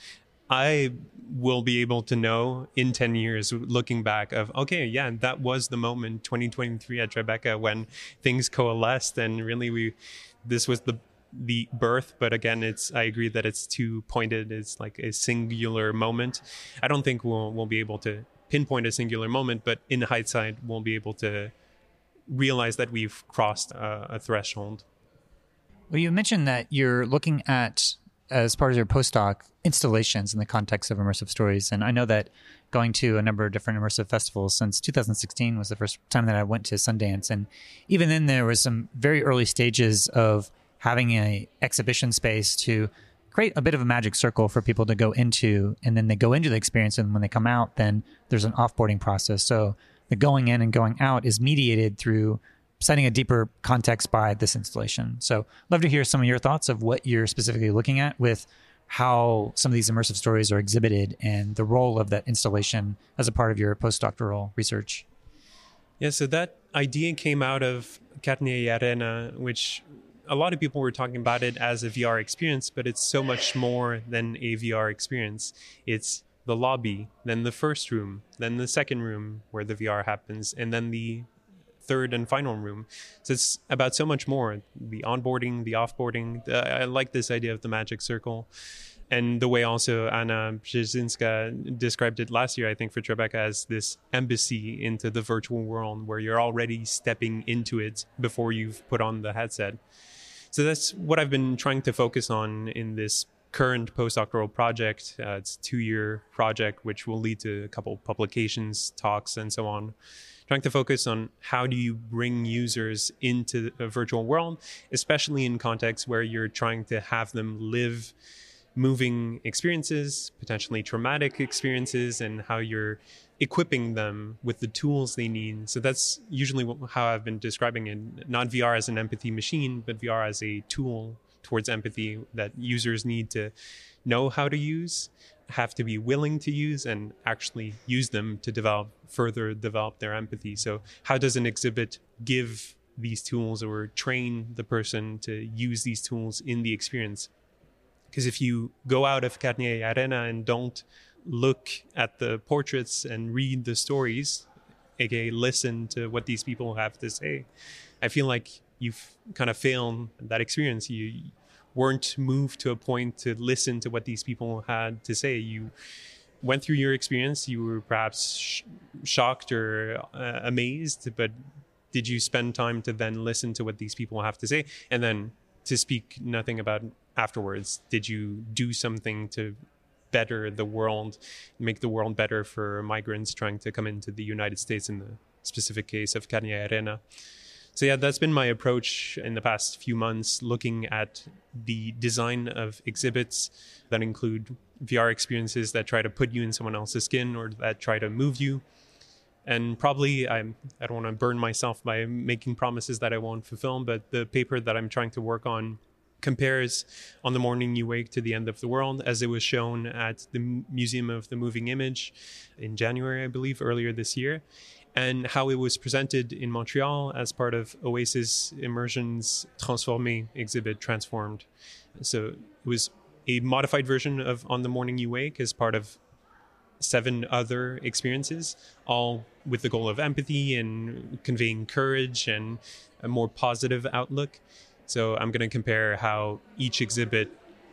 I will be able to know in 10 years, looking back, of, okay, yeah, that was the moment, 2023 at Tribeca, when things coalesced, and really this was the birth. But again, I agree that it's too pointed. It's like a singular moment. I don't think we'll be able to pinpoint a singular moment, but in hindsight, we'll be able to realize that we've crossed a threshold. Well, you mentioned that you're looking at, as part of your postdoc, installations in the context of immersive stories. And I know that going to a number of different immersive festivals since 2016 was the first time that I went to Sundance. And even then, there was some very early stages of having a exhibition space to create a bit of a magic circle for people to go into, and then they go into the experience, and when they come out, then there's an offboarding process. So the going in and going out is mediated through setting a deeper context by this installation. So love to hear some of your thoughts of what you're specifically looking at with how some of these immersive stories are exhibited and the role of that installation as a part of your postdoctoral research. Yeah, so that idea came out of Katniei Arena, which a lot of people were talking about it as a VR experience, but it's so much more than a VR experience. It's the lobby, then the first room, then the second room where the VR happens, and then the third and final room. So it's about so much more. The onboarding, the offboarding. I like this idea of the magic circle. And the way also Anna Brzezinska described it last year, I think, for Tribeca, as this embassy into the virtual world where you're already stepping into it before you've put on the headset. So that's what I've been trying to focus on in this current postdoctoral project. It's a 2-year project, which will lead to a couple publications, talks, and so on. Trying to focus on how do you bring users into a virtual world, especially in contexts where you're trying to have them live moving experiences, potentially traumatic experiences, and how you're equipping them with the tools they need. So that's usually how I've been describing it. Not VR as an empathy machine, but VR as a tool towards empathy that users need to know how to use, have to be willing to use, and actually use them to further develop their empathy. So how does an exhibit give these tools or train the person to use these tools in the experience? Because if you go out of Katniei Arena and don't look at the portraits and read the stories, aka listen to what these people have to say, I feel like you've kind of failed that experience. You weren't moved to a point to listen to what these people had to say. You went through your experience, you were perhaps shocked or amazed, but did you spend time to then listen to what these people have to say? And then to speak nothing about afterwards, did you do something to better the world, make the world better for migrants trying to come into the United States, in the specific case of Katniei Arena? So yeah, that's been my approach in the past few months, looking at the design of exhibits that include VR experiences that try to put you in someone else's skin or that try to move you, And probably I don't want to burn myself by making promises that I won't fulfill, but the paper that I'm trying to work on compares On the Morning You Wake to The End of the World, as it was shown at the Museum of the Moving Image in January, I believe, earlier this year, and how it was presented in Montreal as part of Oasis Immersion's Transformé exhibit, Transformed. So it was a modified version of On the Morning You Wake as part of 7 other experiences, all with the goal of empathy and conveying courage and a more positive outlook. So I'm going to compare how each exhibit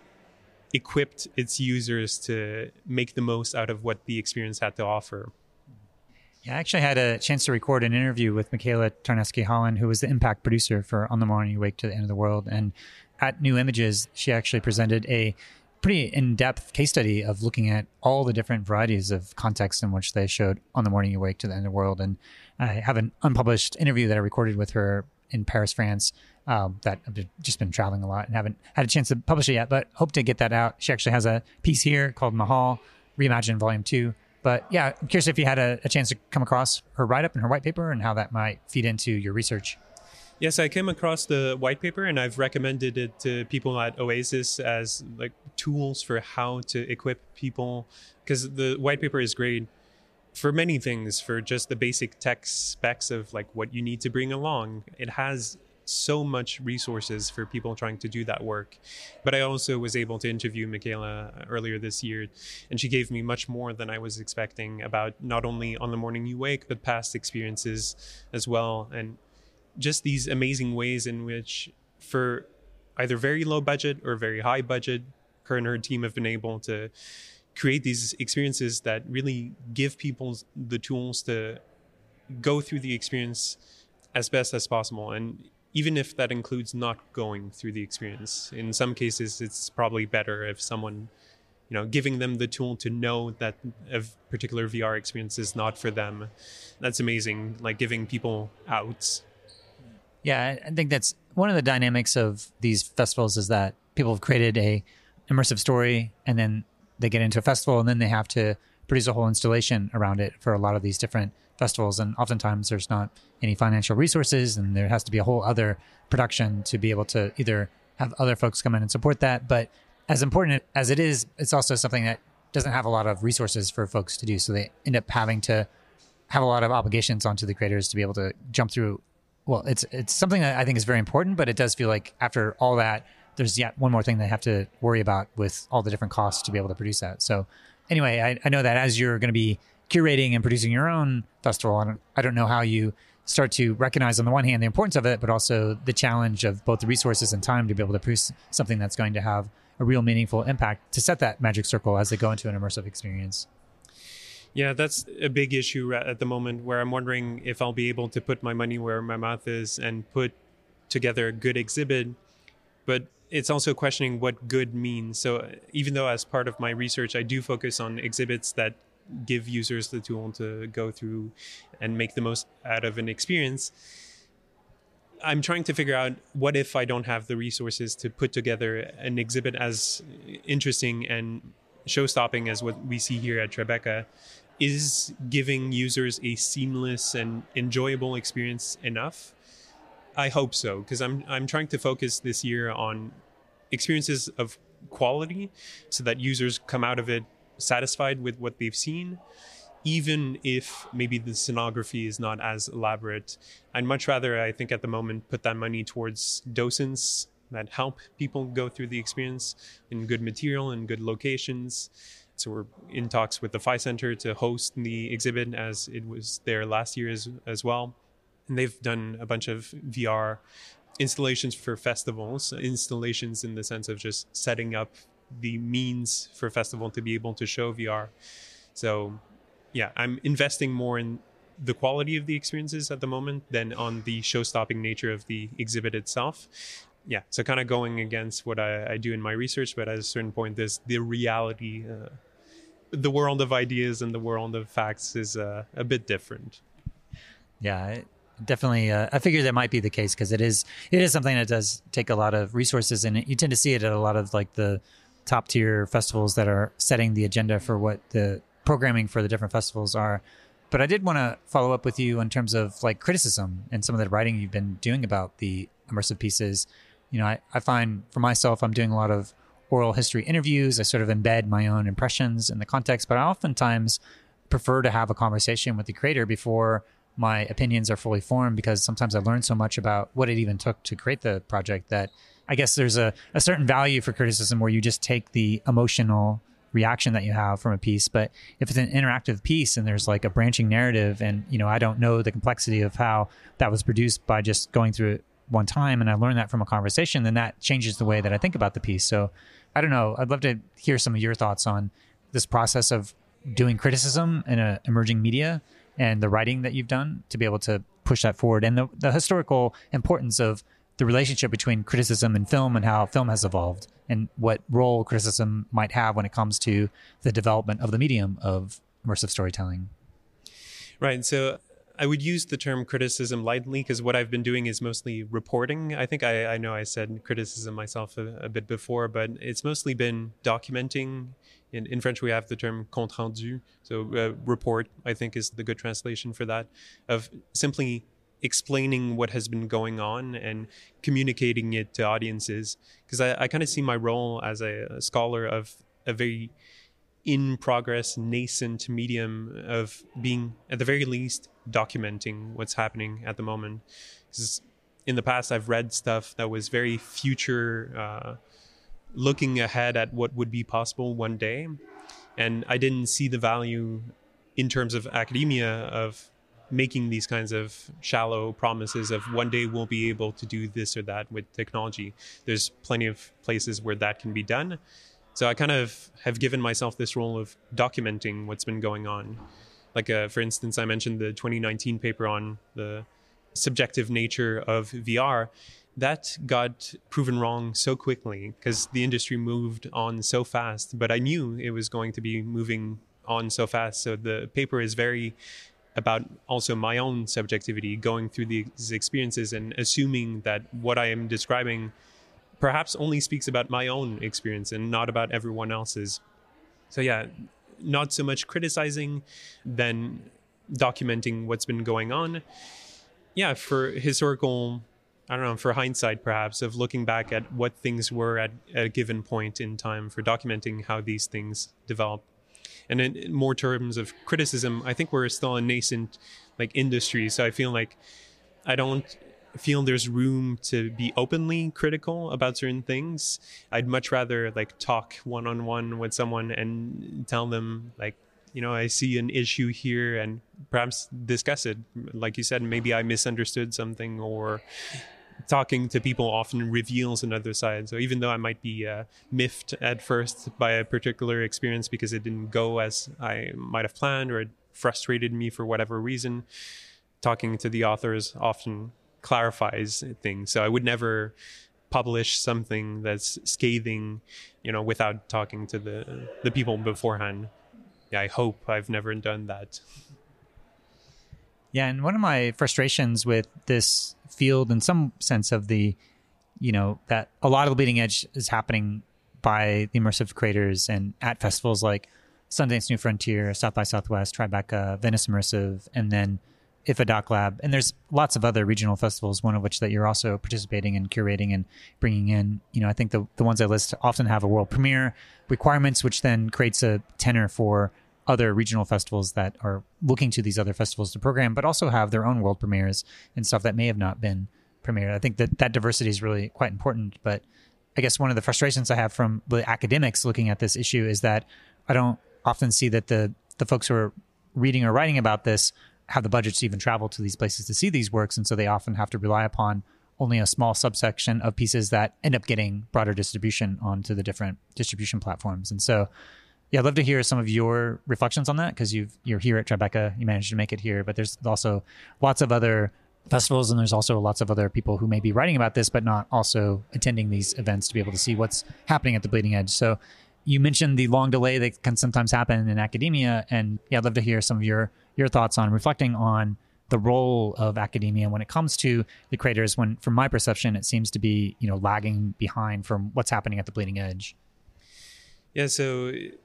equipped its users to make the most out of what the experience had to offer. Yeah, I actually had a chance to record an interview with Michaela Tarnowski-Holland, who was the impact producer for On the Morning You Wake to the End of the World. And at New Images, she actually presented a pretty in-depth case study of looking at all the different varieties of contexts in which they showed On the Morning You Wake to the End of the World. And I have an unpublished interview that I recorded with her in Paris, France, that I've just been traveling a lot and haven't had a chance to publish it yet, but hope to get that out. She actually has a piece here called Mahal, Reimagined Volume 2. But yeah, I'm curious if you had a chance to come across her write-up and her white paper and how that might feed into your research. Yes, I came across the white paper and I've recommended it to people at Oasis as like tools for how to equip people, because the white paper is great for many things, for just the basic tech specs of like what you need to bring along. It has so much resources for people trying to do that work. But I also was able to interview Michaela earlier this year, and she gave me much more than I was expecting about not only On the Morning You Wake, but past experiences as well. And just these amazing ways in which, for either very low budget or very high budget, her and her team have been able to create these experiences that really give people the tools to go through the experience as best as possible. And even if that includes not going through the experience, in some cases, it's probably better if someone, giving them the tool to know that a particular VR experience is not for them. That's amazing, like giving people outs. Yeah, I think that's one of the dynamics of these festivals is that people have created a immersive story and then they get into a festival and then they have to produce a whole installation around it for a lot of these different festivals. And oftentimes there's not any financial resources and there has to be a whole other production to be able to either have other folks come in and support that. But as important as it is, it's also something that doesn't have a lot of resources for folks to do. So they end up having to have a lot of obligations onto the creators to be able to jump through. Well, it's something that I think is very important, but it does feel like after all that, there's yet one more thing they have to worry about with all the different costs to be able to produce that. So anyway, I know that as you're going to be curating and producing your own festival, I don't know how you start to recognize on the one hand the importance of it, but also the challenge of both the resources and time to be able to produce something that's going to have a real meaningful impact to set that magic circle as they go into an immersive experience. Yeah, that's a big issue at the moment, where I'm wondering if I'll be able to put my money where my mouth is and put together a good exhibit. But it's also questioning what good means. So even though as part of my research, I do focus on exhibits that give users the tool to go through and make the most out of an experience, I'm trying to figure out, what if I don't have the resources to put together an exhibit as interesting and show-stopping as what we see here at Tribeca? Is giving users a seamless and enjoyable experience enough? I hope so, because I'm trying to focus this year on experiences of quality so that users come out of it satisfied with what they've seen, even if maybe the scenography is not as elaborate. I'd much rather, I think at the moment, put that money towards docents that help people go through the experience in good material and good locations. So we're in talks with the Phi Center to host the exhibit, as it was there last year as well. And they've done a bunch of VR installations for festivals, installations in the sense of just setting up the means for a festival to be able to show VR. So yeah, I'm investing more in the quality of the experiences at the moment than on the show-stopping nature of the exhibit itself. Yeah, so kind of going against what I do in my research, but at a certain point, there's the reality, the world of ideas and the world of facts is a bit different. Yeah, definitely. I figure that might be the case because it is something that does take a lot of resources, and you tend to see it at a lot of like the top tier festivals that are setting the agenda for what the programming for the different festivals are. But I did want to follow up with you in terms of like criticism and some of the writing you've been doing about the immersive pieces. I find for myself, I'm doing a lot of oral history interviews. I sort of embed my own impressions in the context, but I oftentimes prefer to have a conversation with the creator before my opinions are fully formed, because sometimes I learn so much about what it even took to create the project that I guess there's a certain value for criticism where you just take the emotional reaction that you have from a piece. But if it's an interactive piece and there's like a branching narrative and, I don't know the complexity of how that was produced by just going through it one time, and I learned that from a conversation, then that changes the way that I think about the piece. So I don't know. I'd love to hear some of your thoughts on this process of doing criticism in a emerging media and the writing that you've done to be able to push that forward, and the historical importance of the relationship between criticism and film and how film has evolved and what role criticism might have when it comes to the development of the medium of immersive storytelling. Right. So I would use the term criticism lightly because what I've been doing is mostly reporting. I think I know I said criticism myself a bit before, but it's mostly been documenting. In French, we have the term compte rendu. So report, I think, is the good translation for that, of simply explaining what has been going on and communicating it to audiences. Because I kind of see my role as a scholar of a very in progress, nascent medium of being, at the very least, documenting what's happening at the moment. Because in the past, I've read stuff that was very future, looking ahead at what would be possible one day. And I didn't see the value in terms of academia of making these kinds of shallow promises of one day we'll be able to do this or that with technology. There's plenty of places where that can be done. So I kind of have given myself this role of documenting what's been going on. Like, for instance, I mentioned the 2019 paper on the subjective nature of VR. That got proven wrong so quickly because the industry moved on so fast, but I knew it was going to be moving on so fast. So the paper is very about also my own subjectivity, going through these experiences and assuming that what I am describing perhaps only speaks about my own experience and not about everyone else's. So yeah, not so much criticizing, then documenting what's been going on. Yeah, for historical, I don't know, for hindsight perhaps, of looking back at what things were at a given point in time, for documenting how these things develop. And in more terms of criticism, I think we're still a nascent industry. So I feel like I don't feel there's room to be openly critical about certain things. I'd much rather talk one-on-one with someone and tell them I see an issue here and perhaps discuss it. Like you said, maybe I misunderstood something, or talking to people often reveals another side. So even though I might be miffed at first by a particular experience because it didn't go as I might have planned, or it frustrated me for whatever reason, talking to the authors often clarifies things. So I would never publish something that's scathing, without talking to the people beforehand. Yeah, I hope I've never done that. Yeah, and one of my frustrations with this field, in some sense of the, that a lot of the bleeding edge is happening by the immersive creators and at festivals like Sundance New Frontier, South by Southwest, Tribeca, Venice Immersive, and then IFA Doc Lab. And there's lots of other regional festivals, one of which that you're also participating and curating and bringing in. I think the ones I list often have a world premiere requirements, which then creates a tenor for other regional festivals that are looking to these other festivals to program, but also have their own world premieres and stuff that may have not been premiered. I think that diversity is really quite important. But I guess one of the frustrations I have from the academics looking at this issue is that I don't often see that the folks who are reading or writing about this have the budget to even travel to these places to see these works. And so they often have to rely upon only a small subsection of pieces that end up getting broader distribution onto the different distribution platforms. And so, yeah, I'd love to hear some of your reflections on that, because you're here at Tribeca, you managed to make it here, but there's also lots of other festivals, and there's also lots of other people who may be writing about this, but not also attending these events to be able to see what's happening at the bleeding edge. So you mentioned the long delay that can sometimes happen in academia, and yeah, I'd love to hear some of your thoughts on reflecting on the role of academia when it comes to the creators, when, from my perception, it seems to be, lagging behind from what's happening at the bleeding edge. Yeah, so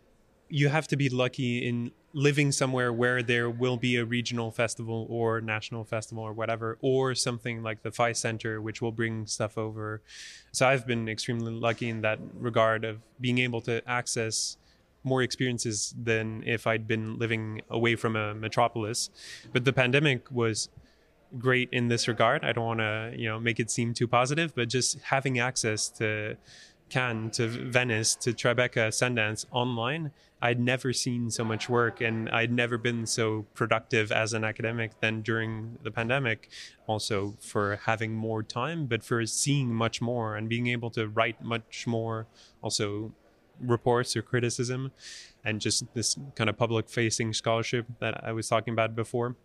you have to be lucky in living somewhere where there will be a regional festival or national festival or whatever, or something like the Phi Center, which will bring stuff over. So I've been extremely lucky in that regard of being able to access more experiences than if I'd been living away from a metropolis. But the pandemic was great in this regard. I don't want to, make it seem too positive, but just having access to Cannes, to Venice, to Tribeca, Sundance online, I'd never seen so much work, and I'd never been so productive as an academic than during the pandemic. Also for having more time, but for seeing much more and being able to write much more, also reports or criticism, and just this kind of public facing scholarship that I was talking about before.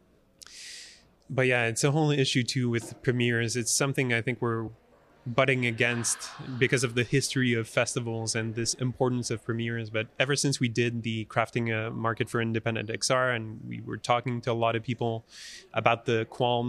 But yeah, it's a whole issue too with premieres. It's something I think we're butting against because of the history of festivals and this importance of premieres. But ever since we did the Crafting a Market for Independent XR, and we were talking to a lot of people about their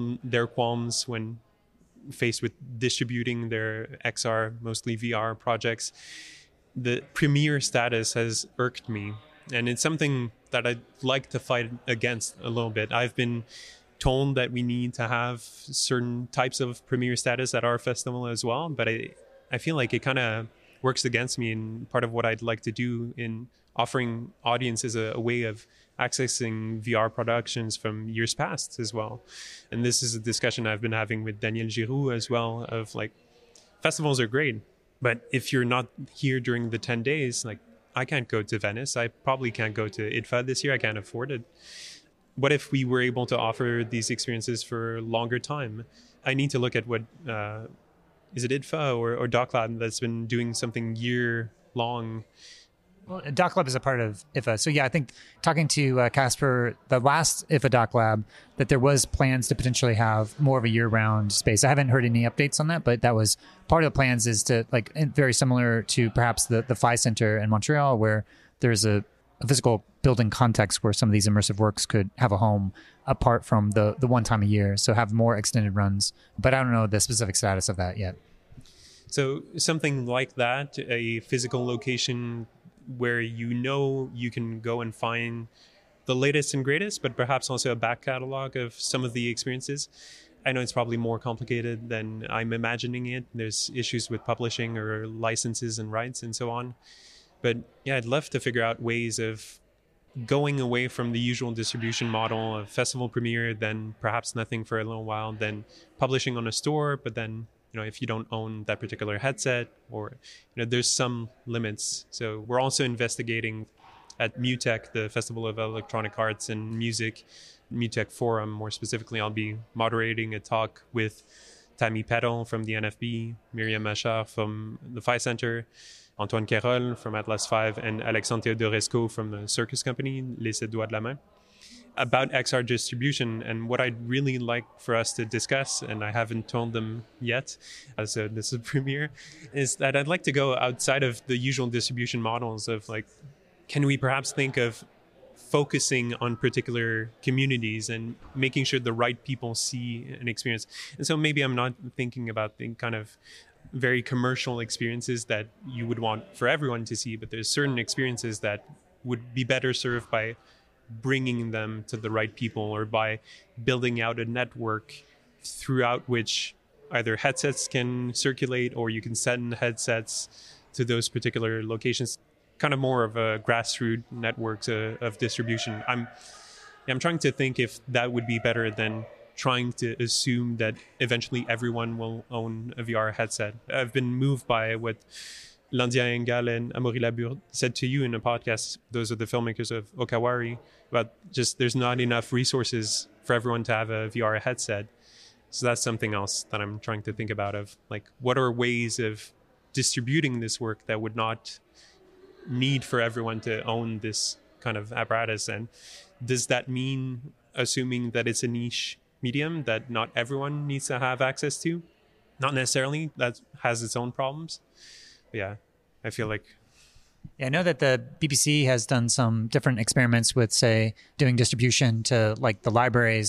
qualms when faced with distributing their XR, mostly VR projects, the premiere status has irked me. And it's something that I'd like to fight against a little bit. I've been told that we need to have certain types of premiere status at our festival as well, but I feel like it kind of works against me, and part of what I'd like to do in offering audiences a way of accessing VR productions from years past as well. And this is a discussion I've been having with Daniel Giroux as well, of like, festivals are great, but if you're not here during the 10 days, like, I can't go to Venice. I probably can't go to IDFA this year. I can't afford it. What if we were able to offer these experiences for longer time? I need to look at what, is it IDFA or DocLab that's been doing something year long? Well, DocLab is a part of IFA. So yeah, I think talking to Casper, the last IFA DocLab, that there was plans to potentially have more of a year-round space. I haven't heard any updates on that, but that was part of the plans, is to, like, very similar to perhaps the Phi Center in Montreal, where there's a physical building context where some of these immersive works could have a home apart from the one time a year. So have more extended runs. But I don't know the specific status of that yet. So something like that, a physical location where you can go and find the latest and greatest, but perhaps also a back catalog of some of the experiences. I know it's probably more complicated than I'm imagining it. There's issues with publishing or licenses and rights and so on. But yeah, I'd love to figure out ways of going away from the usual distribution model of festival premiere, then perhaps nothing for a little while, then publishing on a store, but then, if you don't own that particular headset, or, there's some limits. So we're also investigating at MUTEC, the Festival of Electronic Arts and Music, MUTEC Forum more specifically. I'll be moderating a talk with Tammy Peddle from the NFB, Myriam Machar from the Phi Center, Antoine Querol from Atlas 5, and Alexandre Teodorescu from the circus company, Les Sept Doigts de la Main, about XR distribution. And what I'd really like for us to discuss, and I haven't told them yet, so this is a premiere, is that I'd like to go outside of the usual distribution models of, like, can we perhaps think of focusing on particular communities and making sure the right people see an experience. And so maybe I'm not thinking about the kind of very commercial experiences that you would want for everyone to see, but there's certain experiences that would be better served by bringing them to the right people, or by building out a network throughout which either headsets can circulate, or you can send headsets to those particular locations. Kind of more of a grassroots network of distribution. I'm trying to think if that would be better than trying to assume that eventually everyone will own a VR headset. I've been moved by what Landia Engal and Amaury Labourde said to you in a podcast. Those are the filmmakers of Okawari, about just there's not enough resources for everyone to have a VR headset. So that's something else that I'm trying to think about, of like, what are ways of distributing this work that would not need for everyone to own this kind of apparatus? And does that mean assuming that it's a niche medium that not everyone needs to have access to? Not necessarily. That has its own problems. But yeah, I feel like... Yeah, I know that the BBC has done some different experiments with, say, doing distribution to, like, the libraries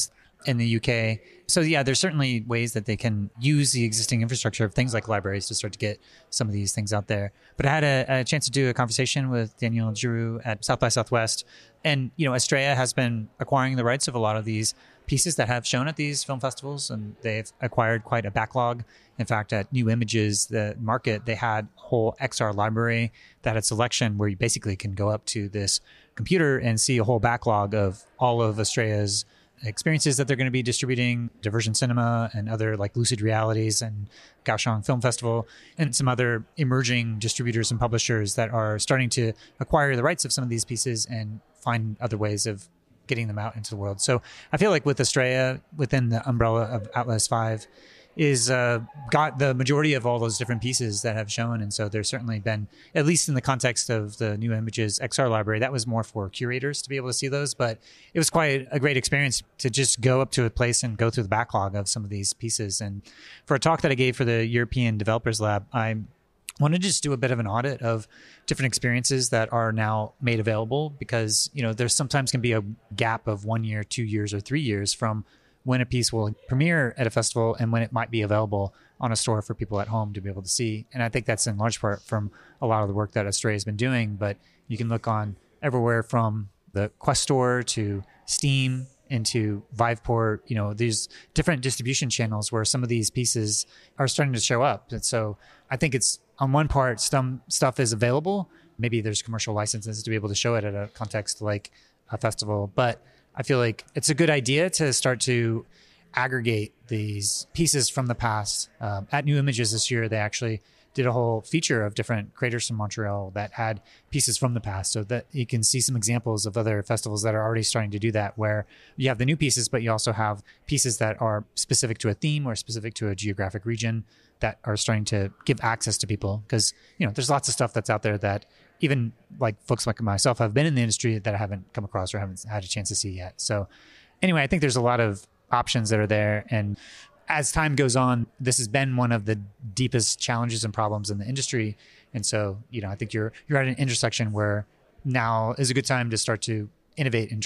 in the UK. So yeah, there's certainly ways that they can use the existing infrastructure of things like libraries to start to get some of these things out there. But I had a chance to do a conversation with Daniel Giroux at South by Southwest. And, Estrella has been acquiring the rights of a lot of these pieces that have shown at these film festivals, and they've acquired quite a backlog. In fact, at New Images, the market, they had a whole XR library that had selection where you basically can go up to this computer and see a whole backlog of all of Estrella's experiences that they're going to be distributing, Diversion Cinema and other like Lucid Realities and Kaohsiung Film Festival, and some other emerging distributors and publishers that are starting to acquire the rights of some of these pieces and find other ways of getting them out into the world. So I feel like with Estrella, within the umbrella of Atlas V, is got the majority of all those different pieces that have shown. And so there's certainly been, at least in the context of the New Images XR library, that was more for curators to be able to see those. But it was quite a great experience to just go up to a place and go through the backlog of some of these pieces. And for a talk that I gave for the European Developers Lab, I wanted to just do a bit of an audit of different experiences that are now made available, because, there's sometimes can be a gap of 1 year, 2 years, or 3 years from when a piece will premiere at a festival and when it might be available on a store for people at home to be able to see. And I think that's in large part from a lot of the work that Estrella has been doing, but you can look on everywhere from the Quest Store to Steam into Viveport, these different distribution channels where some of these pieces are starting to show up. And so I think it's, on one part, some stuff is available. Maybe there's commercial licenses to be able to show it at a context like a festival, but I feel like it's a good idea to start to aggregate these pieces from the past. At New Images this year, they actually did a whole feature of different creators from Montreal that had pieces from the past, so that you can see some examples of other festivals that are already starting to do that, where you have the new pieces, but you also have pieces that are specific to a theme or specific to a geographic region that are starting to give access to people. Because, there's lots of stuff that's out there that even like folks like myself have been in the industry that I haven't come across or haven't had a chance to see yet. So anyway, I think there's a lot of options that are there. And as time goes on, this has been one of the deepest challenges and problems in the industry. And so, I think you're at an intersection where now is a good time to start to innovate and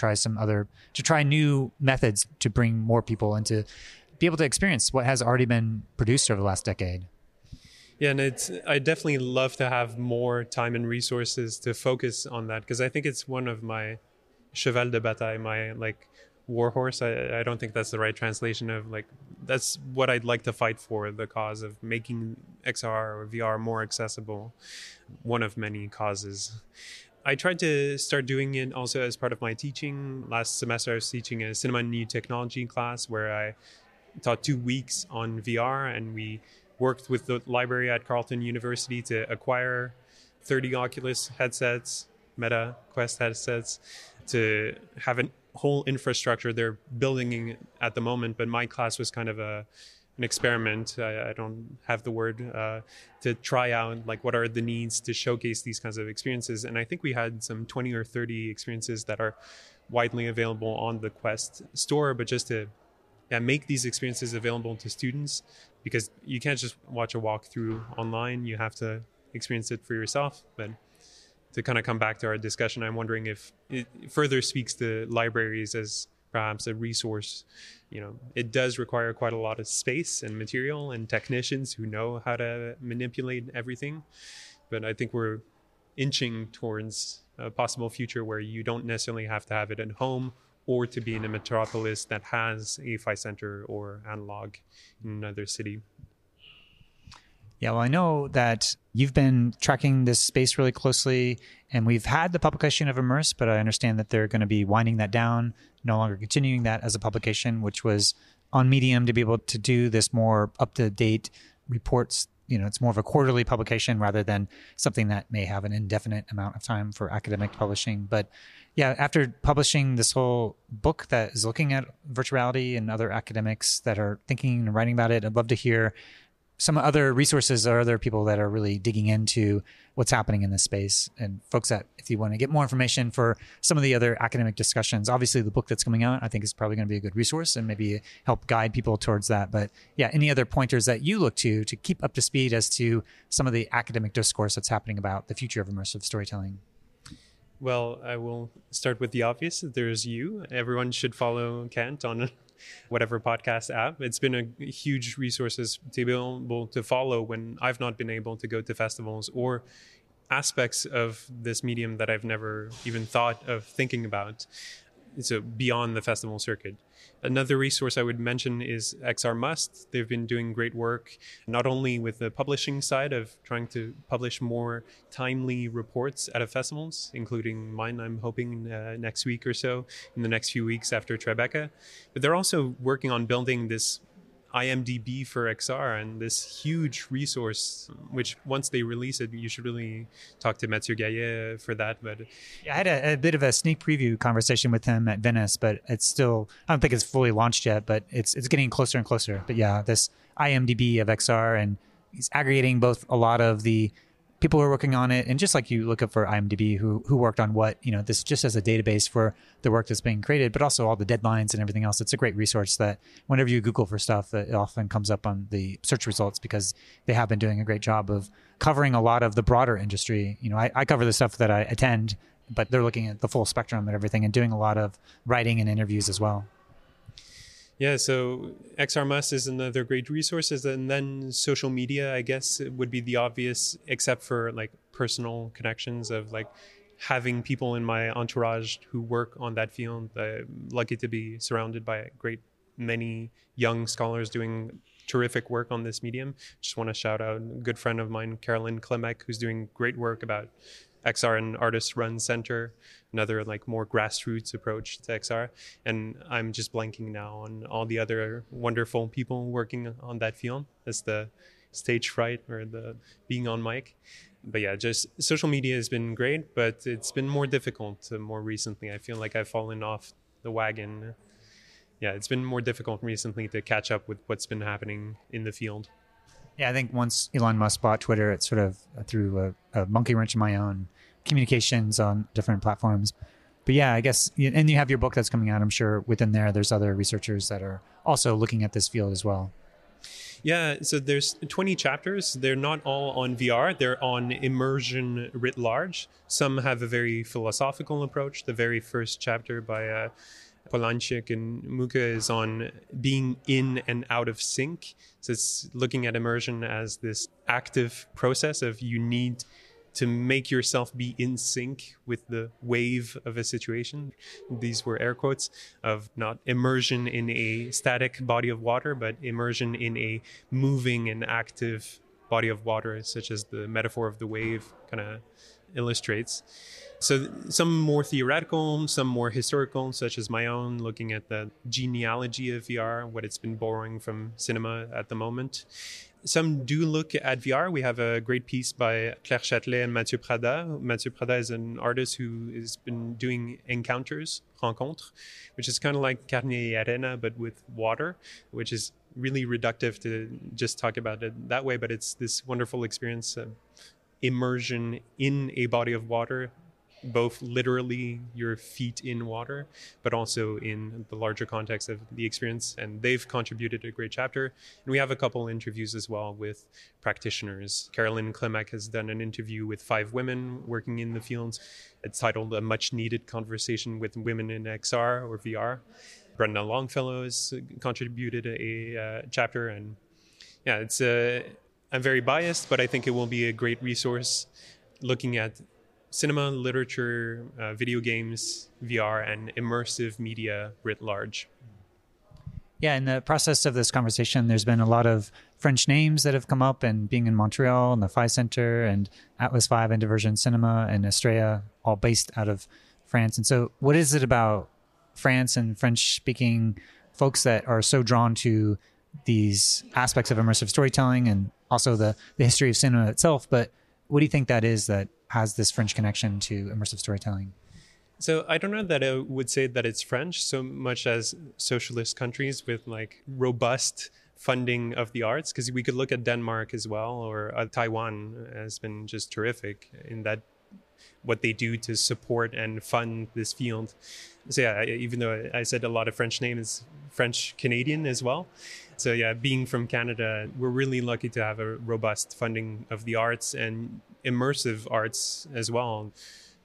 try new methods to bring more people and to be able to experience what has already been produced over the last decade. Yeah, and I definitely love to have more time and resources to focus on that, because I think it's one of my cheval de bataille, my war horse. I don't think that's the right translation of that's what I'd like to fight for, the cause of making XR or VR more accessible, one of many causes. I tried to start doing it also as part of my teaching. Last semester I was teaching a cinema and new technology class where I taught 2 weeks on VR, and we worked with the library at Carleton University to acquire 30 Oculus headsets, Meta Quest headsets, to have a whole infrastructure they're building at the moment. But my class was kind of an experiment. I don't have the word to try out what are the needs to showcase these kinds of experiences. And I think we had some 20 or 30 experiences that are widely available on the Quest store, but just to make these experiences available to students, because you can't just watch a walkthrough online. You have to experience it for yourself. But to kind of come back to our discussion, I'm wondering if it further speaks to libraries as perhaps a resource. It does require quite a lot of space and material and technicians who know how to manipulate everything. But I think we're inching towards a possible future where you don't necessarily have to have it at home or to be in a metropolis that has a Phi Center or analog in another city. Yeah, well, I know that you've been tracking this space really closely, and we've had the publication of Immerse, but I understand that they're going to be winding that down, no longer continuing that as a publication, which was on Medium to be able to do this more up-to-date reports. It's more of a quarterly publication rather than something that may have an indefinite amount of time for academic publishing. But yeah, after publishing this whole book that is looking at virtual reality and other academics that are thinking and writing about it, I'd love to hear some other resources or other people that are really digging into what's happening in this space, and folks that, if you want to get more information for some of the other academic discussions, obviously the book that's coming out, I think is probably going to be a good resource and maybe help guide people towards that. But yeah, any other pointers that you look to keep up to speed as to some of the academic discourse that's happening about the future of immersive storytelling? Well, I will start with the obvious. There's you. Everyone should follow Kent on whatever podcast app. It's been a huge resources to be able to follow when I've not been able to go to festivals or aspects of this medium that I've never even thought of thinking about. So beyond the festival circuit. Another resource I would mention is XR Must. They've been doing great work, not only with the publishing side of trying to publish more timely reports out of festivals, including mine, I'm hoping next week or so, in the next few weeks after Tribeca, but they're also working on building this IMDb for XR and this huge resource, which once they release it, you should really talk to Mathieu Gaillet for that. But Yeah, I had a bit of a sneak preview conversation with him at Venice, but it's still, I don't think it's fully launched yet, but it's getting closer and closer. But yeah, this IMDb of XR, and he's aggregating both a lot of the people who are working on it, and just like you look up for IMDb, who worked on what, this just as a database for the work that's being created, but also all the deadlines and everything else. It's a great resource that whenever you Google for stuff, it often comes up on the search results because they have been doing a great job of covering a lot of the broader industry. I cover the stuff that I attend, but they're looking at the full spectrum and everything and doing a lot of writing and interviews as well. Yeah, so XR Must is another great resource. And then social media, I guess, would be the obvious, except for like personal connections of like having people in my entourage who work on that field. I'm lucky to be surrounded by a great many young scholars doing terrific work on this medium. Just want to shout out a good friend of mine, Caroline Klemek, who's doing great work about XR and Artist Run Center, another like more grassroots approach to XR. And I'm just blanking now on all the other wonderful people working on that field. That's the stage fright or the being on mic. But yeah, just social media has been great, but it's been more difficult more recently. I feel like I've fallen off the wagon. Yeah, it's been more difficult recently to catch up with what's been happening in the field. Yeah, I think once Elon Musk bought Twitter, it sort of threw a monkey wrench in my own communications on different platforms. But yeah, I guess, and you have your book that's coming out. I'm sure within there's other researchers that are also looking at this field as well. Yeah, so there's 20 chapters. They're not all on VR. They're on immersion writ large. Some have a very philosophical approach. The very first chapter by Polanczyk and Mucha is on being in and out of sync. So it's looking at immersion as this active process of you need to make yourself be in sync with the wave of a situation. These were air quotes of not immersion in a static body of water, but immersion in a moving and active body of water, such as the metaphor of the wave kind of illustrates. So some more theoretical, some more historical, such as my own, looking at the genealogy of VR, what it's been borrowing from cinema at the moment. Some do look at VR. We have a great piece by Claire Châtelet and Mathieu Prada. Mathieu Prada is an artist who has been doing encounters, rencontres, which is kind of like carne y arena, but with water, which is really reductive to just talk about it that way. But it's this wonderful experience of immersion in a body of water, both literally your feet in water, but also in the larger context of the experience. And they've contributed a great chapter. And we have a couple interviews as well with practitioners. Caroline Klemek has done an interview with 5 women working in the fields. It's titled A Much Needed Conversation with Women in XR or VR. Brenda Longfellow has contributed a chapter. And yeah, I'm very biased, but I think it will be a great resource looking at cinema, literature, video games, VR, and immersive media writ large. Yeah, in the process of this conversation, there's been a lot of French names that have come up, and being in Montreal and the Phi Center and Atlas 5 and Divergent Cinema and Estrella, all based out of France. And so what is it about France and French-speaking folks that are so drawn to these aspects of immersive storytelling and also the history of cinema itself? But what do you think that is that has this French connection to immersive storytelling? So I don't know that I would say that it's French so much as socialist countries with like robust funding of the arts, because we could look at Denmark as well, or Taiwan has been just terrific in that what they do to support and fund this field. So yeah, even though I said a lot of French names, French Canadian as well. So yeah, being from Canada, we're really lucky to have a robust funding of the arts and immersive arts as well.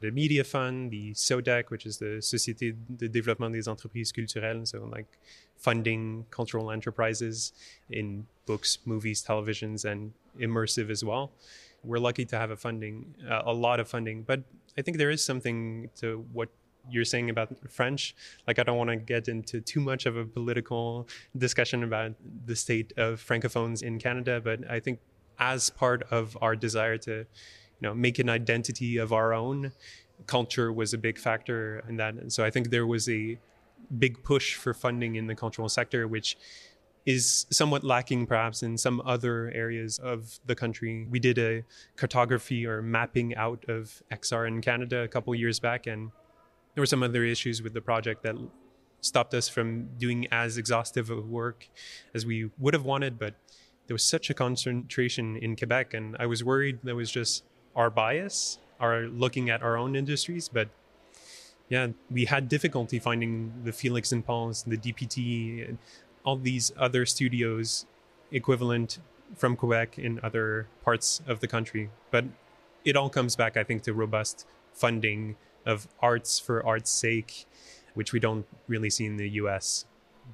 the Media Fund, the SODEC, which is the Société de Développement des Entreprises Culturelles, so like funding cultural enterprises in books, movies, televisions, and immersive as well. We're lucky to have a lot of funding, but I think there is something to what you're saying about French. Like, I don't want to get into too much of a political discussion about the state of francophones in Canada, but I think as part of our desire to, make an identity of our own, culture was a big factor in that. And so I think there was a big push for funding in the cultural sector, which is somewhat lacking perhaps in some other areas of the country. We did a cartography or mapping out of XR in Canada a couple of years back, and there were some other issues with the project that stopped us from doing as exhaustive of work as we would have wanted, but there was such a concentration in Quebec, and I was worried that was just our bias, our looking at our own industries. But yeah, we had difficulty finding the Felix and Paul's, the DPT, and all these other studios equivalent from Quebec in other parts of the country. But it all comes back, I think, to robust funding of arts for art's sake, which we don't really see in the US.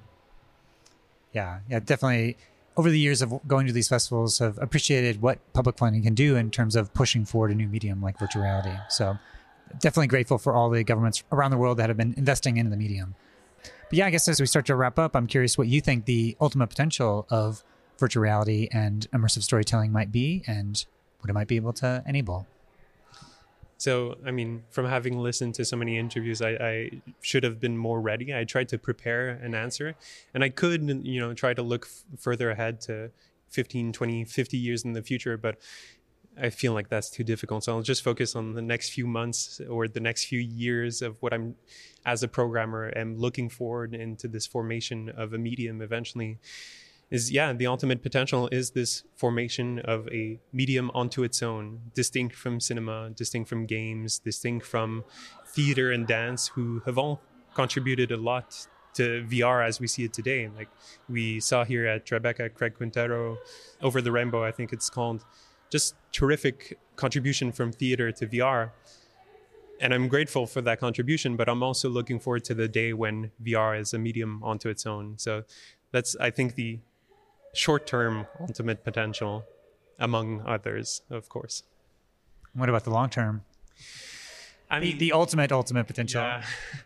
Yeah, definitely. Over the years of going to these festivals, have appreciated what public funding can do in terms of pushing forward a new medium like virtual reality. So definitely grateful for all the governments around the world that have been investing in the medium. But yeah, I guess as we start to wrap up, I'm curious what you think the ultimate potential of virtual reality and immersive storytelling might be, and what it might be able to enable. So, I mean, from having listened to so many interviews, I should have been more ready. I tried to prepare an answer, and I could, try to look further ahead to 15, 20, 50 years in the future, but I feel like that's too difficult. So I'll just focus on the next few months or the next few years of what I'm, as a programmer, am looking forward into this formation of a medium eventually. The ultimate potential is this formation of a medium onto its own, distinct from cinema, distinct from games, distinct from theater and dance, who have all contributed a lot to VR as we see it today. Like we saw here at Tribeca, Craig Quintero, Over the Rainbow, I think it's called, just terrific contribution from theater to VR. And I'm grateful for that contribution, but I'm also looking forward to the day when VR is a medium onto its own. So that's, I think, the short-term ultimate potential, among others, of course. What about the long term? I mean, the ultimate potential. Yeah.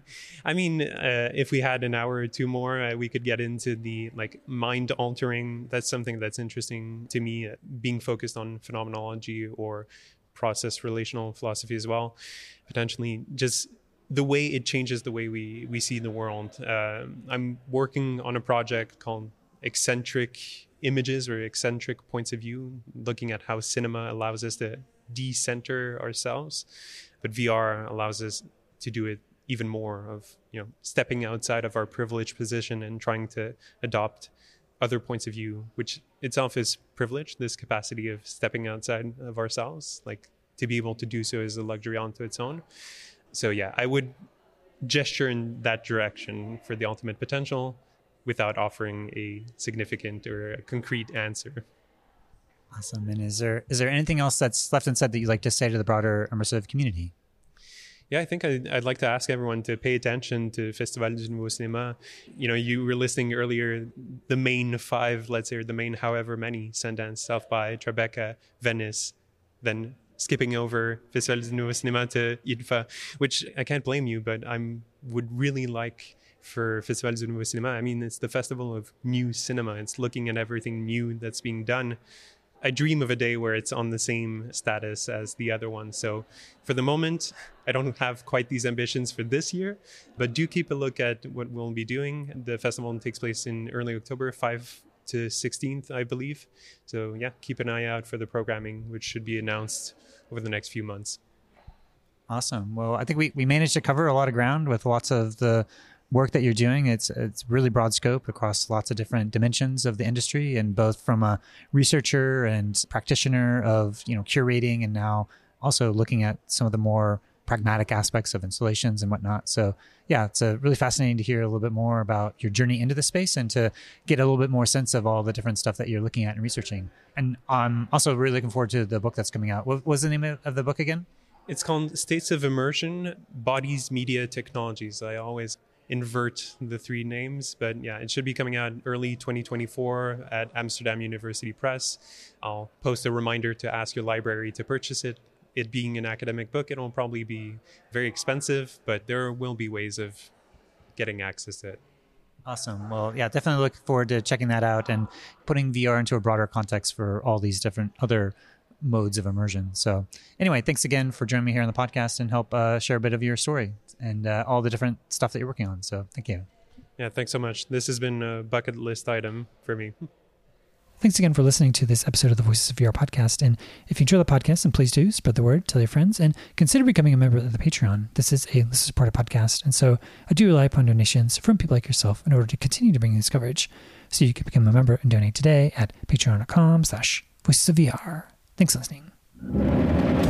I mean, if we had an hour or two more, we could get into the mind altering. That's something that's interesting to me, being focused on phenomenology or process relational philosophy as well. Potentially just the way it changes the way we see the world. I'm working on a project called Eccentric Images or Eccentric Points of View, looking at how cinema allows us to decenter ourselves, but VR allows us to do it even more, of stepping outside of our privileged position and trying to adopt other points of view, which itself is privilege. This capacity of stepping outside of ourselves, like to be able to do so, is a luxury onto its own. So yeah, I would gesture in that direction for the ultimate potential, without offering a significant or a concrete answer. Awesome. And is there anything else that's left unsaid that you'd like to say to the broader immersive community? Yeah, I think I'd like to ask everyone to pay attention to Festival du Nouveau Cinéma. You were listing earlier the main 5, let's say, or the main however many: Sundance, South by, Tribeca, Venice, then skipping over Festival du Nouveau Cinéma to IDFA, which I can't blame you, but would really like for Festival du Nouveau Cinéma. I mean, it's the festival of new cinema. It's looking at everything new that's being done. I dream of a day where it's on the same status as the other one. So for the moment, I don't have quite these ambitions for this year, but do keep a look at what we'll be doing. The festival takes place in early October, 5 to 16th, I believe. So yeah, keep an eye out for the programming, which should be announced over the next few months. Awesome. Well, I think we managed to cover a lot of ground with lots of the work that you're doing. It's really broad scope across lots of different dimensions of the industry, and both from a researcher and practitioner of curating, and now also looking at some of the more pragmatic aspects of installations and whatnot. So yeah, it's really fascinating to hear a little bit more about your journey into the space and to get a little bit more sense of all the different stuff that you're looking at and researching. And I'm also really looking forward to the book that's coming out. What was the name of the book again? It's called States of Immersion, Bodies, Media, Technologies. I always invert the three names, but yeah, it should be coming out early 2024 at Amsterdam University Press. I'll post a reminder to ask your library to purchase it. It being an academic book, it'll probably be very expensive, but there will be ways of getting access to it. Awesome. Well, yeah, definitely look forward to checking that out and putting VR into a broader context for all these different other modes of immersion. So anyway, thanks again for joining me here on the podcast and help share a bit of your story and all the different stuff that you're working on. So thank you. Yeah, thanks so much. This has been a bucket list item for me. Thanks again for listening to this episode of the Voices of VR podcast. And if you enjoy the podcast, then please do spread the word, tell your friends, and consider becoming a member of the Patreon. This is a listener-supported podcast, and so I do rely upon donations from people like yourself in order to continue to bring this coverage. So you can become a member and donate today at patreon.com/voicesofvr. Thanks for listening.